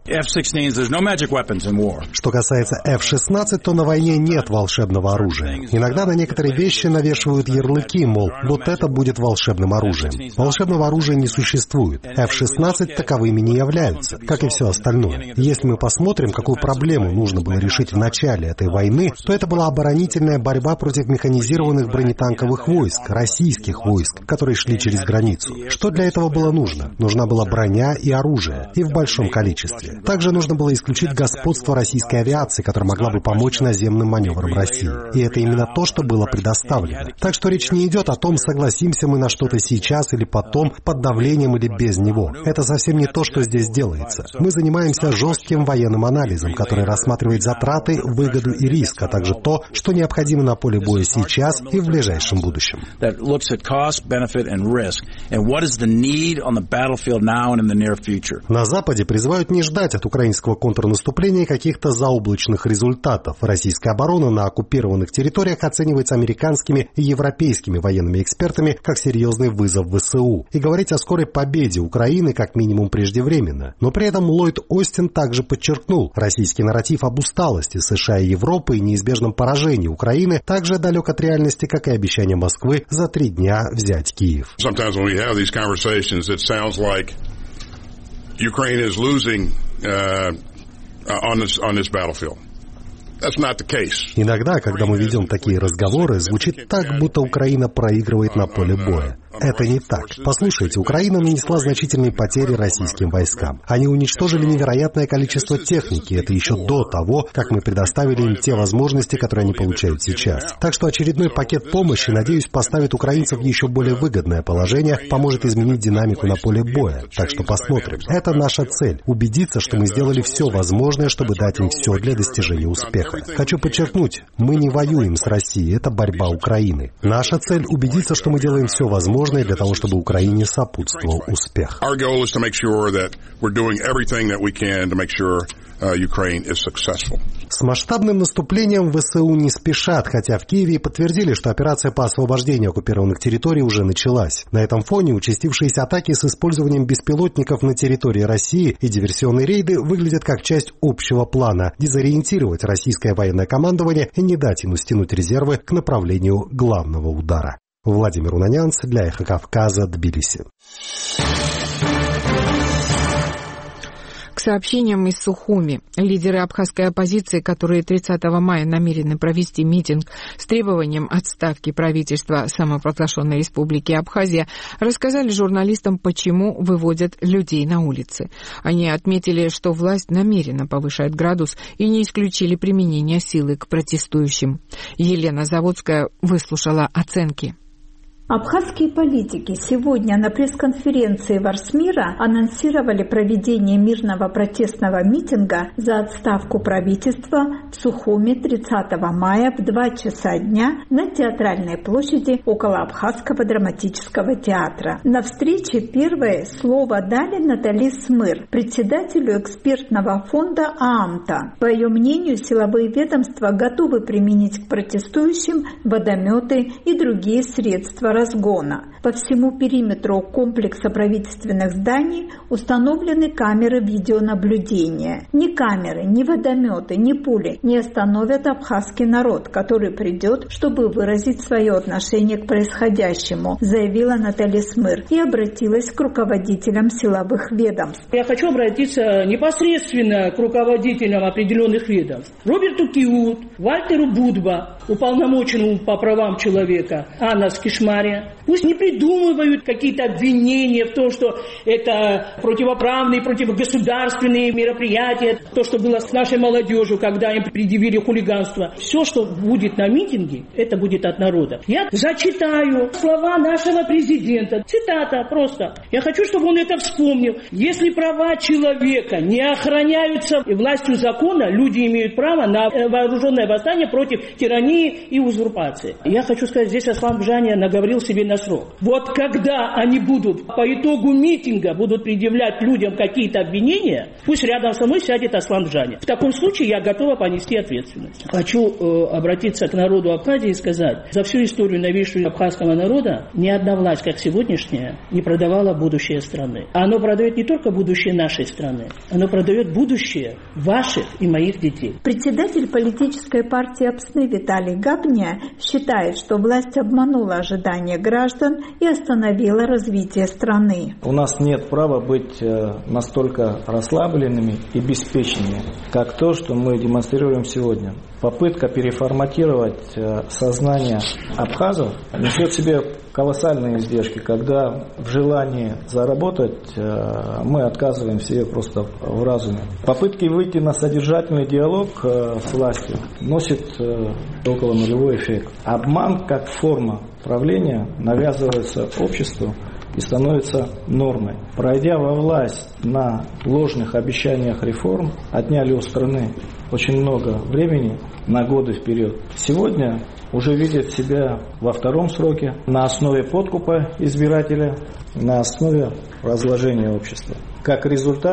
Что касается F-16, то на войне нет волшебного оружия. Иногда на некоторые вещи навешивают ярлыки, мол, вот это будет волшебным оружием. Волшебного оружия не существует. F-16 таковыми не являются, как и все остальное. Если мы посмотрим, какую проблему нужно было решить в начале этой войны, то это была оборонительная борьба против механизированных бронетанковых войск, российских войск, которые шли через границу. Что для этого было нужно? Нужна была броня и оружие, и в большом количестве. Также нужно было исключить господство российской авиации, которая могла бы помочь наземным маневрам России. И это именно то, что было предоставлено. Так что речь не идет о том, согласимся мы на что-то сейчас или потом, под давлением или без него. Это совсем не то, что здесь делается. Мы занимаемся жестким военным анализом, который рассматривает затраты, выгоду и риск, а также то, что необходимо на поле боя сейчас и в ближайшем будущем. На Западе призывают не не ждать от украинского контрнаступления каких-то заоблачных результатов. Российская оборона на оккупированных территориях оценивается американскими и европейскими военными экспертами как серьезный вызов ВСУ. И говорить о скорой победе Украины как минимум преждевременно. Но при этом Ллойд Остин также подчеркнул, российский нарратив об усталости США и Европы и неизбежном поражении Украины также далек от реальности, как и обещание Москвы за 3 дня взять Киев. Ukraine is losing on this battlefield. That's not the case. Иногда, когда мы ведем такие разговоры, звучит так, будто Украина проигрывает на поле боя. Это не так. Послушайте, Украина нанесла значительные потери российским войскам. Они уничтожили невероятное количество техники. Это еще до того, как мы предоставили им те возможности, которые они получают сейчас. Так что очередной пакет помощи, надеюсь, поставит украинцев в еще более выгодное положение, поможет изменить динамику на поле боя. Так что посмотрим. Это наша цель. Убедиться, что мы сделали все возможное, чтобы дать им все для достижения успеха. Хочу подчеркнуть, мы не воюем с Россией. Это борьба Украины. Наша цель — убедиться, что мы делаем все возможное для того, чтобы Украине сопутствовал успех. С масштабным наступлением ВСУ не спешат, хотя в Киеве подтвердили, что операция по освобождению оккупированных территорий уже началась. На этом фоне участившиеся атаки с использованием беспилотников на территории России и диверсионные рейды выглядят как часть общего плана – дезориентировать российское военное командование и не дать ему стянуть резервы к направлению главного удара. Владимир Унанянц для Эхо Кавказа, Тбилиси. К сообщениям из Сухуми. Лидеры абхазской оппозиции, которые 30 мая намерены провести митинг с требованием отставки правительства самопровозглашенной республики Абхазия, рассказали журналистам, почему выводят людей на улицы. Они отметили, что власть намеренно повышает градус и не исключили применение силы к протестующим. Елена Заводская выслушала оценки. Абхазские политики сегодня на пресс-конференции Варсмира анонсировали проведение мирного протестного митинга за отставку правительства в Сухуми 30 мая в 2 часа дня на Театральной площади около Абхазского драматического театра. На встрече первое слово дали Натали Смыр, председателю экспертного фонда ААМТа. По ее мнению, силовые ведомства готовы применить к протестующим водометы и другие средства разгона. По всему периметру комплекса правительственных зданий установлены камеры видеонаблюдения. Ни камеры, ни водометы, ни пули не остановят абхазский народ, который придет, чтобы выразить свое отношение к происходящему, заявила Наталья Смыр и обратилась к руководителям силовых ведомств. Я хочу обратиться непосредственно к руководителям определенных ведомств. Роберту Киут, Вальтеру Будба, уполномоченному по правам человека, Анна Скишмария. Пусть не придумывают какие-то обвинения в том, что это противоправные, противогосударственные мероприятия, то, что было с нашей молодежью, когда им предъявили хулиганство. Все, что будет на митинге, это будет от народа. Я зачитаю слова нашего президента. Цитата просто. Я хочу, чтобы он это вспомнил. Если права человека не охраняются властью закона, люди имеют право на вооруженное восстание против тирании и узурпации. Я хочу сказать, здесь Аслан Бжаня наговорил себе на срок. Вот когда они будут по итогу митинга будут предъявлять людям какие-то обвинения, пусть рядом со мной сядет Аслан Бжаня. В таком случае я готова понести ответственность. Хочу обратиться к народу Абхазии и сказать, за всю историю новейшую абхазского народа ни одна власть, как сегодняшняя, не продавала будущее страны. Оно продает не только будущее нашей страны, оно продает будущее ваших и моих детей. Председатель политической партии Апсны Виталий Габня считает, что власть обманула ожидания граждан и остановила развитие страны. У нас нет права быть настолько расслабленными и беспечными, как то, что мы демонстрируем сегодня. Попытка переформатировать сознание абхазов несет в себе колоссальные издержки, когда в желании заработать мы отказываем себе просто в разуме. Попытки выйти на содержательный диалог с властью носит около нулевой эффект. Обман как форма правления навязывается обществу и становится нормой. Пройдя во власть на ложных обещаниях реформ, отняли у страны очень много времени на годы вперед. Сегодня уже видят себя во втором сроке на основе подкупа избирателя, на основе разложения общества. Как результат,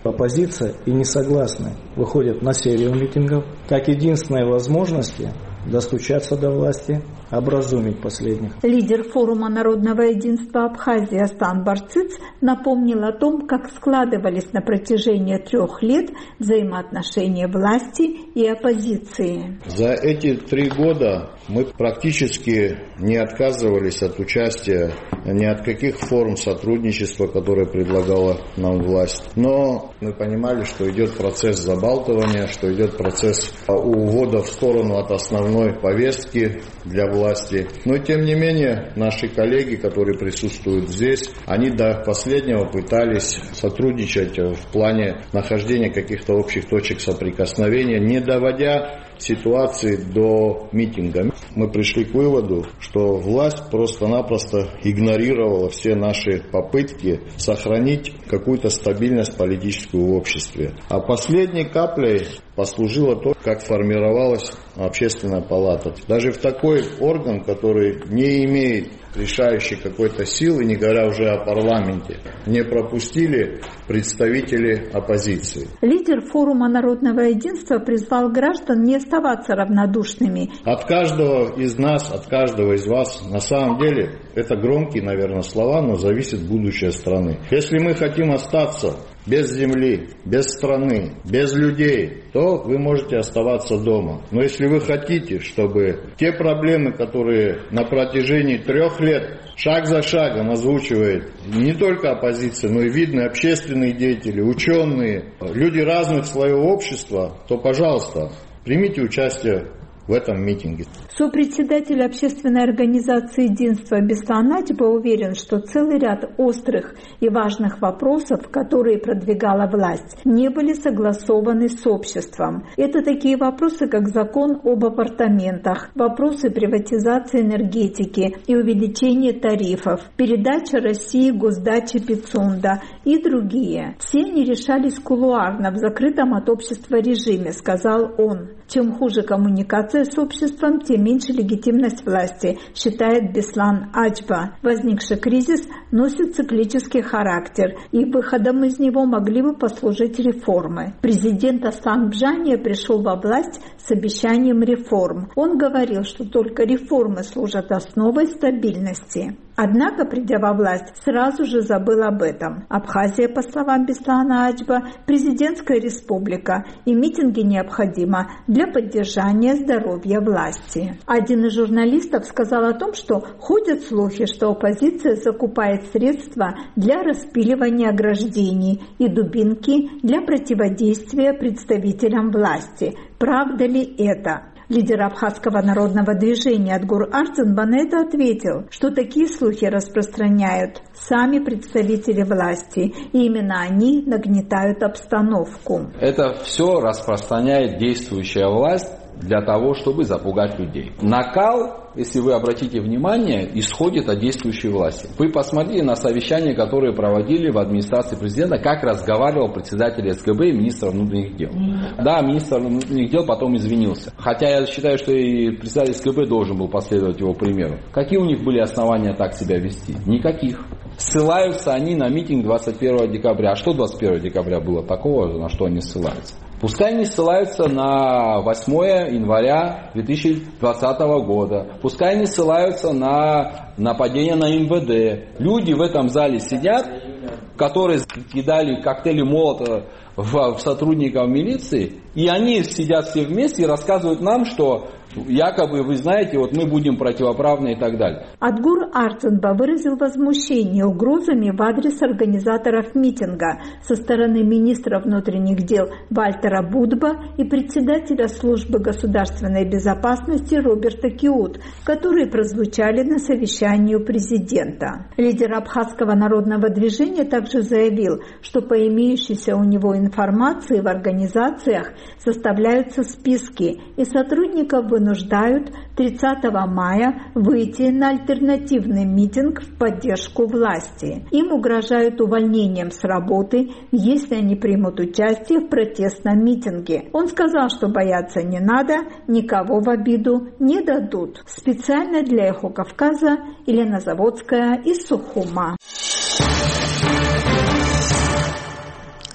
оппозиция и несогласные выходят на серию митингов как единственной возможности достучаться до власти, образумить последних. Лидер форума народного единства Абхазии Астан Барциц напомнил о том, как складывались на протяжении 3 лет взаимоотношения власти и оппозиции. За эти 3 года мы практически не отказывались от участия ни от каких форм сотрудничества, которые предлагала нам власть. Но мы понимали, что идет процесс забалтывания, что идет процесс увода в сторону от основной повестки для власти. Но тем не менее, наши коллеги, которые присутствуют здесь, они до последнего пытались сотрудничать в плане нахождения каких-то общих точек соприкосновения, не доводя ситуации до митинга. Мы пришли к выводу, что власть просто-напросто игнорировала все наши попытки сохранить какую-то стабильность политическую в обществе. А последней каплей послужило то, как формировалась общественная палата. Даже в такой орган, который не имеет решающей какой-то силы, не говоря уже о парламенте, не пропустили представители оппозиции. Лидер форума народного единства призвал граждан не оставаться равнодушными. От каждого из нас, от каждого из вас, на самом деле, это громкие, наверное, слова, но зависит будущее страны. Если мы хотим остаться без земли, без страны, без людей, то вы можете оставаться дома. Но если вы хотите, чтобы те проблемы, которые на протяжении 3 лет шаг за шагом озвучивает не только оппозиция, но и видные общественные деятели, ученые, люди разных слоев общества, то, пожалуйста, примите участие в этом митинге. Сопредседатель общественной организации «Единство» Беслан Ачба уверен, что целый ряд острых и важных вопросов, которые продвигала власть, не были согласованы с обществом. Это такие вопросы, как закон об апартаментах, вопросы приватизации энергетики и увеличения тарифов, передача России госдачи Пицунда и другие. Все они решались кулуарно в закрытом от общества режиме, сказал он. Чем хуже коммуникация с обществом, тем меньше легитимность власти, считает Беслан Ачба. Возникший кризис носит циклический характер, и выходом из него могли бы послужить реформы. Президент Аслан Бжания пришел во власть с обещанием реформ. Он говорил, что только реформы служат основой стабильности. Однако, придя во власть, сразу же забыл об этом. Абхазия, по словам Беслана Ачба, президентская республика, и митинги необходимы для поддержания здоровья власти. Один из журналистов сказал о том, что ходят слухи, что оппозиция закупает средства для распиливания ограждений и дубинки для противодействия представителям власти. Правда ли это? Лидер абхазского народного движения Адгур Арцинба на это ответил, что такие слухи распространяют сами представители власти, и именно они нагнетают обстановку. Это все распространяет действующая власть для того, чтобы запугать людей. Накал, если вы обратите внимание, исходит от действующей власти. Вы посмотрите на совещания, которые проводили в администрации президента, как разговаривал председатель СГБ и министр внутренних дел. Да, министр внутренних дел потом извинился. Хотя я считаю, что и председатель СГБ должен был последовать его примеру. Какие у них были основания так себя вести? Никаких. Ссылаются они на митинг 21 декабря. А что 21 декабря было такого, на что они ссылаются? Пускай они ссылаются на 8 января 2020 года. Пускай они ссылаются на нападение на МВД. Люди в этом зале сидят, которые кидали коктейли Молотова в сотрудников милиции, и они сидят все вместе и рассказывают нам, что якобы, вы знаете, вот мы будем противоправны и так далее. Адгур Арцинба выразил возмущение угрозами в адрес организаторов митинга со стороны министра внутренних дел Вальтера Будба и председателя службы государственной безопасности Роберта Киут, которые прозвучали на совещании у президента. Лидер абхазского народного движения также заявил, что по имеющейся у него информации в организациях составляются списки, и сотрудников вынуждают 30 мая выйти на альтернативный митинг в поддержку власти. Им угрожают увольнением с работы, если они примут участие в протестном митинге. Он сказал, что бояться не надо, никого в обиду не дадут. Специально для Эхо Кавказа Елена Заводская из Сухума.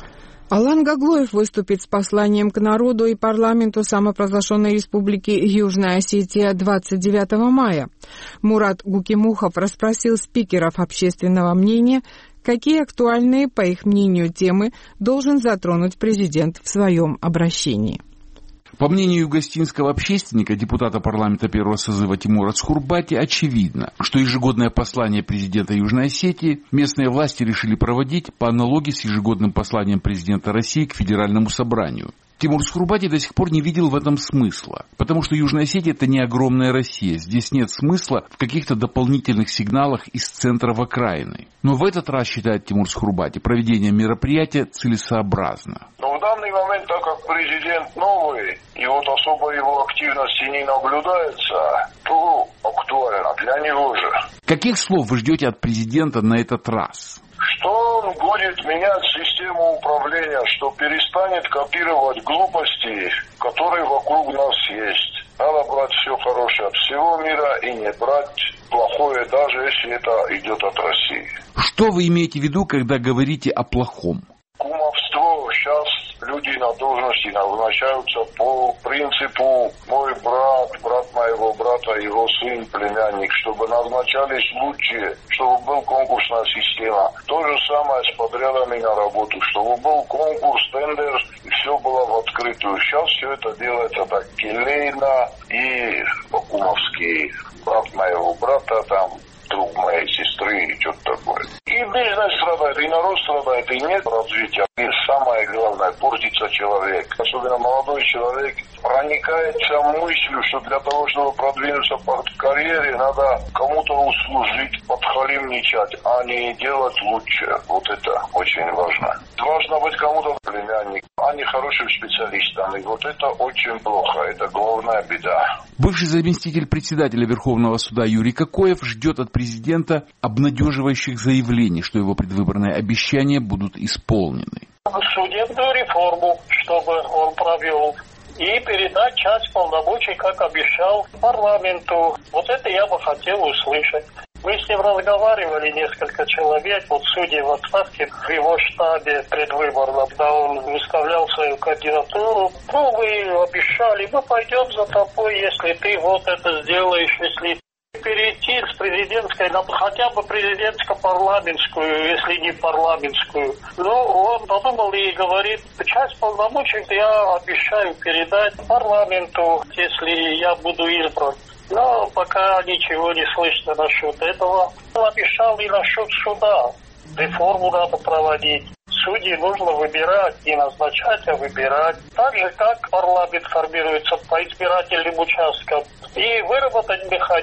Алан Гаглоев выступит с посланием к народу и парламенту самопровозглашенной республики Южная Осетия 29 мая. Мурат Гукимухов расспросил спикеров общественного мнения, какие актуальные, по их мнению, темы должен затронуть президент в своем обращении. По мнению югостинского общественника, депутата парламента первого созыва Тимура Цхурбати, очевидно, что ежегодное послание президента Южной Осетии местные власти решили проводить по аналогии с ежегодным посланием президента России к Федеральному собранию. Тимур Цхурбати до сих пор не видел в этом смысла, потому что Южная Осетия – это не огромная Россия, здесь нет смысла в каких-то дополнительных сигналах из центра в окраины. Но в этот раз, считает Тимур Цхурбати, проведение мероприятия целесообразно. Но в данный момент, так как президент новый, и вот особо его активности не наблюдается, то актуально для него же. Каких слов вы ждете от президента на этот раз? Что он будет менять систему управления, что перестанет копировать глупости, которые вокруг нас есть. Надо брать все хорошее от всего мира и не брать плохое, даже если это идет от России. Что вы имеете в виду, когда говорите о плохом? Кумовство. Сейчас люди на должности назначаются по принципу мой брат, брат моего брата, его сын, племянник, чтобы назначались лучшие, чтобы был конкурсная система. То же самое с подрядами на работу, чтобы был конкурс, тендер, и все было в открытую. Сейчас все это делается так келейно и по-кумовски. Брат моего брата там, друг моей сестры и что-то такое. И бизнес страдает, и народ страдает, и нет развития. И самое главное, портится человек. Особенно молодой человек проникается мыслью, что для того, чтобы продвинуться по карьере, надо кому-то услужить, подхалимничать, а не делать лучше. Вот это очень важно. Должно быть кому-то племянник, а не хорошим специалистом. И вот это очень плохо, это главная беда. Бывший заместитель председателя Верховного суда Юрий Кокоев ждет от президента обнадеживающих заявлений, что его предвыборные обещания будут исполнены. Судебную реформу, чтобы он провел, и передать часть полномочий, как обещал, парламенту. Вот это я бы хотел услышать. Мы с ним разговаривали, несколько человек, вот судьи в отставке в его штабе предвыборном, когда он выставлял свою кандидатуру. Ну, вы обещали, мы пойдем за тобой, если ты вот это сделаешь, если перейти с президентской на хотя бы президентско-парламентскую, если не парламентскую. Ну, он подумал и говорит, часть полномочий я обещаю передать парламенту, если я буду избран. Но пока ничего не слышно насчет этого. Он обещал и насчет суда. Реформу надо проводить. Судьи нужно выбирать, не назначать, а выбирать. Так же, как парламент формируется по избирательным участкам. И выработать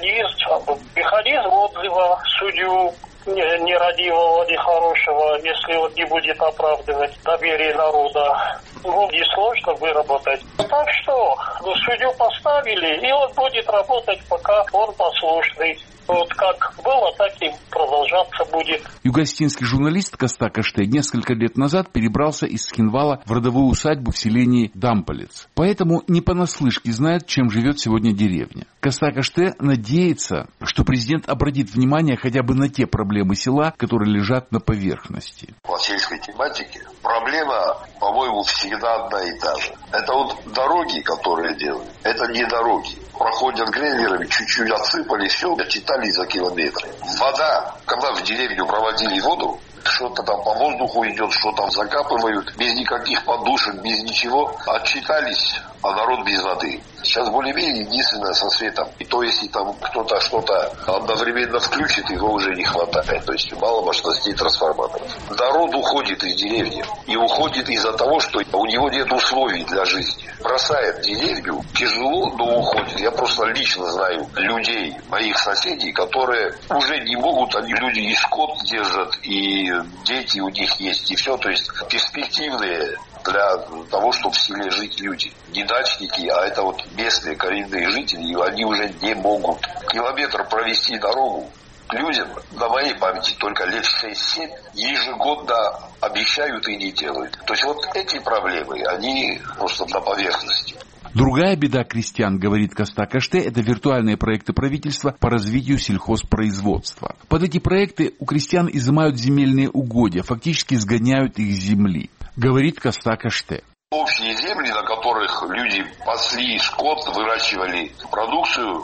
механизм отзыва судью нерадивого, нехорошего, если он не будет оправдывать доверие народа. Ну, несложно выработать. Так что, судью поставили, и он будет работать, пока он послушный. Вот как было, так и продолжаться будет. Югостинский журналист Костак Аштей несколько лет назад перебрался из Схинвала в родовую усадьбу в селении Дамполец. Поэтому не понаслышке знает, чем живет сегодня деревня. Костак Аштей надеется, что президент обратит внимание хотя бы на те проблемы села, которые лежат на поверхности. По сельской тематике проблема, по-моему, всегда одна и та же. Это вот дороги, которые делают, это не дороги. Проходят грейдерами, чуть-чуть отсыпали, все, читали за километры. Вода, когда в деревню проводили воду, что-то там по воздуху идет, что там закапывают, без никаких подушек, без ничего, отчитались, а народ без воды. Сейчас более-менее единственное со светом. И то, если там кто-то что-то одновременно включит, его уже не хватает. То есть мало мощностей трансформаторов. Народ уходит из деревни. И уходит из-за того, что у него нет условий для жизни. Бросает деревню, тяжело, но уходит. Я просто лично знаю людей, моих соседей, которые уже не могут, они люди и скот держат, и дети у них есть, и все. То есть перспективные для того, чтобы в селе жить люди. Не дачники, а это вот местные коренные жители, и они уже не могут. Километр провести дорогу людям, на моей памяти, только лет 6-7 ежегодно обещают и не делают. То есть вот эти проблемы, они просто на поверхности. Другая беда крестьян, говорит Костак Аштей, это виртуальные проекты правительства по развитию сельхозпроизводства. Под эти проекты у крестьян изымают земельные угодья, фактически сгоняют их с земли. говорит Коста Каште. Общие земли, на которых люди пасли скот, выращивали продукцию,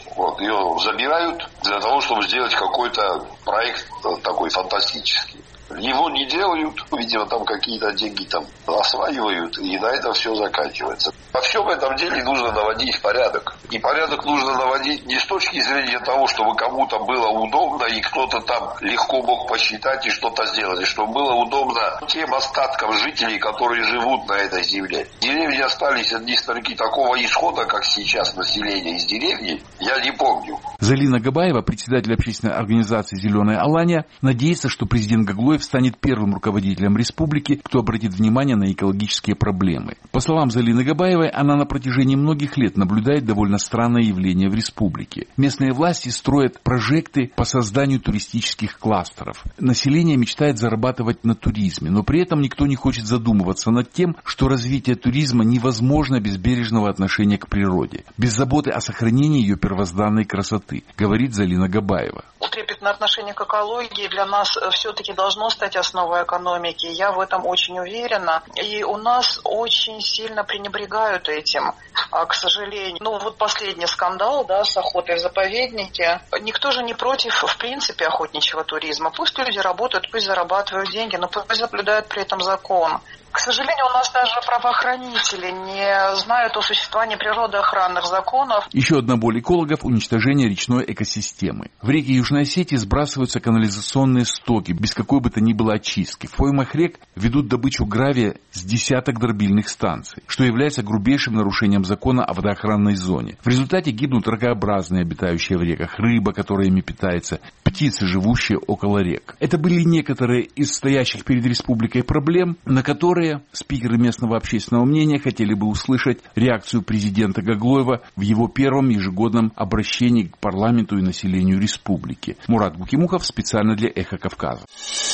ее забирают для того, чтобы сделать какой-то проект такой фантастический. Его не делают, видимо, там какие-то деньги там осваивают, и на этом все заканчивается. Во всем этом деле нужно наводить порядок. И порядок нужно наводить не с точки зрения того, чтобы кому-то было удобно, и кто-то там легко мог посчитать и что-то сделать, и чтобы было удобно тем остаткам жителей, которые живут на этой земле. Деревни остались одни старики, такого исхода, как сейчас население из деревни, я не помню. Залина Габаева, председатель общественной организации «Зеленая Алания», надеется, что президент Гаглоев станет первым руководителем республики, кто обратит внимание на экологические проблемы. По словам Залины Габаевой, она на протяжении многих лет наблюдает довольно странное явление в республике. Местные власти строят прожекты по созданию туристических кластеров. Население мечтает зарабатывать на туризме, но при этом никто не хочет задумываться над тем, что развитие туризма невозможно без бережного отношения к природе, без заботы о сохранении ее первозданной красоты, говорит Залина Габаева. Трепетное отношение к экологии для нас все-таки должно стать основой экономики. Я в этом очень уверена. И у нас очень сильно пренебрегают этим, к сожалению. Последний скандал, с охотой в заповеднике. Никто же не против, в принципе, охотничьего туризма. Пусть люди работают, пусть зарабатывают деньги, но пусть соблюдают при этом закон. К сожалению, у нас даже правоохранители не знают о существовании природоохранных законов. Еще одна боль экологов – уничтожение речной экосистемы. В реки Южной Осетии сбрасываются канализационные стоки без какой бы то ни было очистки. В поймах рек ведут добычу гравия с десяток дробильных станций, что является грубейшим нарушением закона о водоохранной зоне. В результате гибнут ракообразные, обитающие в реках, рыба, которая ими питается, птицы, живущие около рек. Это были некоторые из стоящих перед республикой проблем, на которые спикеры местного общественного мнения хотели бы услышать реакцию президента Гаглоева в его первом ежегодном обращении к парламенту и населению республики. Мурат Гукимухов специально для «Эхо Кавказа».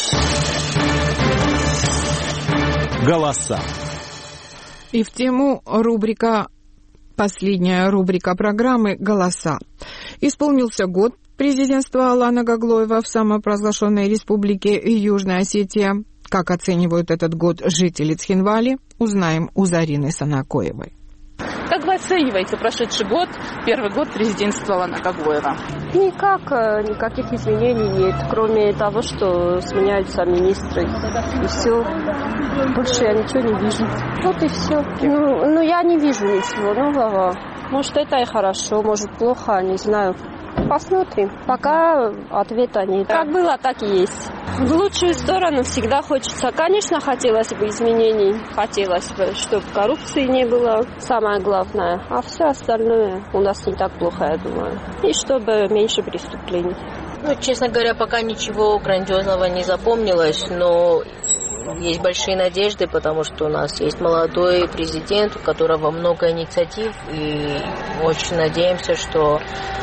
Голоса. И в тему последняя рубрика программы «Голоса». Исполнился год президентства Алана Гаглоева в самопровозглашенной республике Южная Осетия. Как оценивают этот год жители Цхинвали, узнаем у Зарины Санакоевой. Как вы оцениваете прошедший год, первый год президентства Алана Гаглоева? Никаких изменений нет, кроме того, что сменяются министры. И все. Больше я ничего не вижу. Вот и все. Я не вижу ничего нового. Может, это и хорошо, может, плохо, не знаю. Посмотрим. Пока ответа нет. Как было, так и есть. В лучшую сторону всегда хочется. Конечно, хотелось бы изменений. Хотелось бы, чтобы коррупции не было. Самое главное. А все остальное у нас не так плохо, я думаю. И чтобы меньше преступлений. Честно говоря, пока ничего грандиозного не запомнилось, но есть большие надежды, потому что у нас есть молодой президент, у которого много инициатив, и очень надеемся, что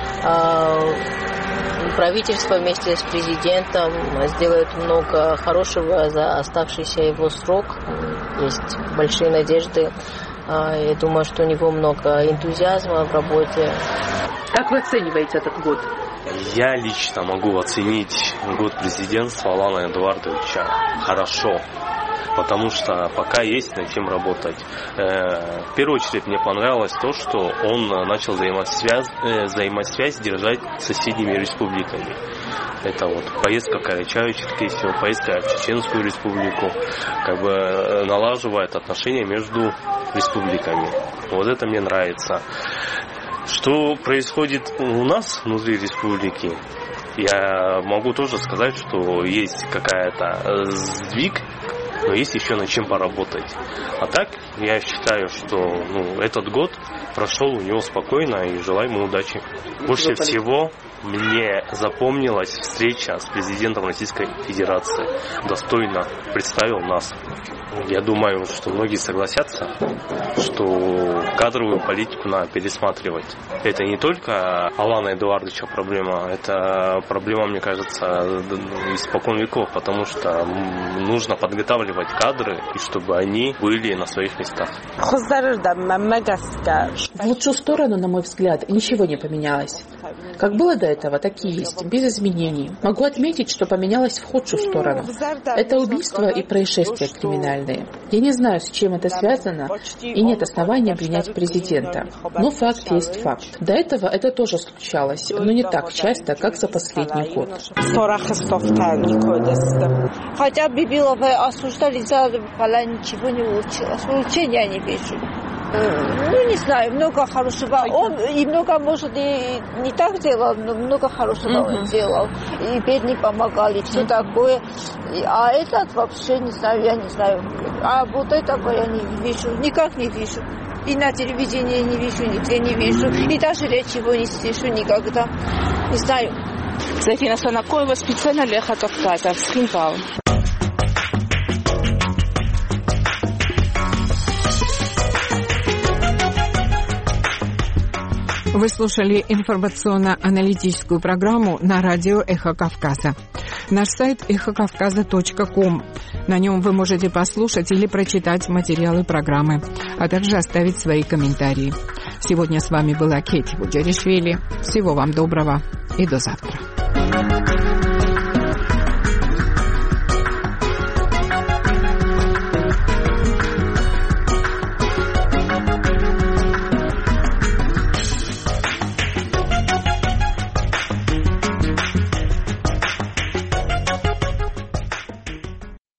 правительство вместе с президентом сделает много хорошего за оставшийся его срок. Есть большие надежды. Я думаю, что у него много энтузиазма в работе. Как вы оцениваете этот год? Я лично могу оценить год президентства Алана Эдуардовича хорошо. Потому что пока есть над чем работать. В первую очередь мне понравилось то, что он начал взаимосвязь держать с соседними республиками. Это поездка в Карачаево-Черкесию, поездка в Чеченскую республику, налаживает отношения между республиками. Вот это мне нравится. Что происходит у нас внутри республики, я могу тоже сказать, что есть какая-то сдвиг, но есть еще над чем поработать. А так, я считаю, что этот год прошел у него спокойно, и желаю ему удачи. Больше всего мне запомнилась встреча с президентом Российской Федерации. Достойно представил нас. Я думаю, что многие согласятся, что кадровую политику надо пересматривать. Это не только Алана Эдуардовича проблема, это проблема, мне кажется, испокон веков, потому что нужно подготавливать кадры, и чтобы они были на своих местах. В лучшую сторону, на мой взгляд, ничего не поменялось. Как было до этого, так и есть, без изменений. Могу отметить, что поменялось в худшую сторону. Это убийства и происшествия криминальные. Я не знаю, с чем это связано, и нет основания обвинять президента. Но факт есть факт. До этого это тоже случалось, но не так часто, как за последний год. Хотя Бибилова осуждали за Пала, ничего не улучшилось. Улучшения я не вижу. Ну, не знаю, много хорошего. Он и много, может, и не так делал, но много хорошего он делал. И бедные помогали, все такое. А этот вообще не знаю, я не знаю. А вот этого я не вижу, никак не вижу. И на телевидении не вижу, нигде не вижу. И даже речь его не слышу никогда. Не знаю. Зафина Санакоева специально для Эхо Кавказа в Схинвал. Вы слушали информационно-аналитическую программу на радио «Эхо Кавказа». Наш сайт эхокавказа.ком. На нем вы можете послушать или прочитать материалы программы, а также оставить свои комментарии. Сегодня с вами была Кетти Буджаришвили. Всего вам доброго и до завтра.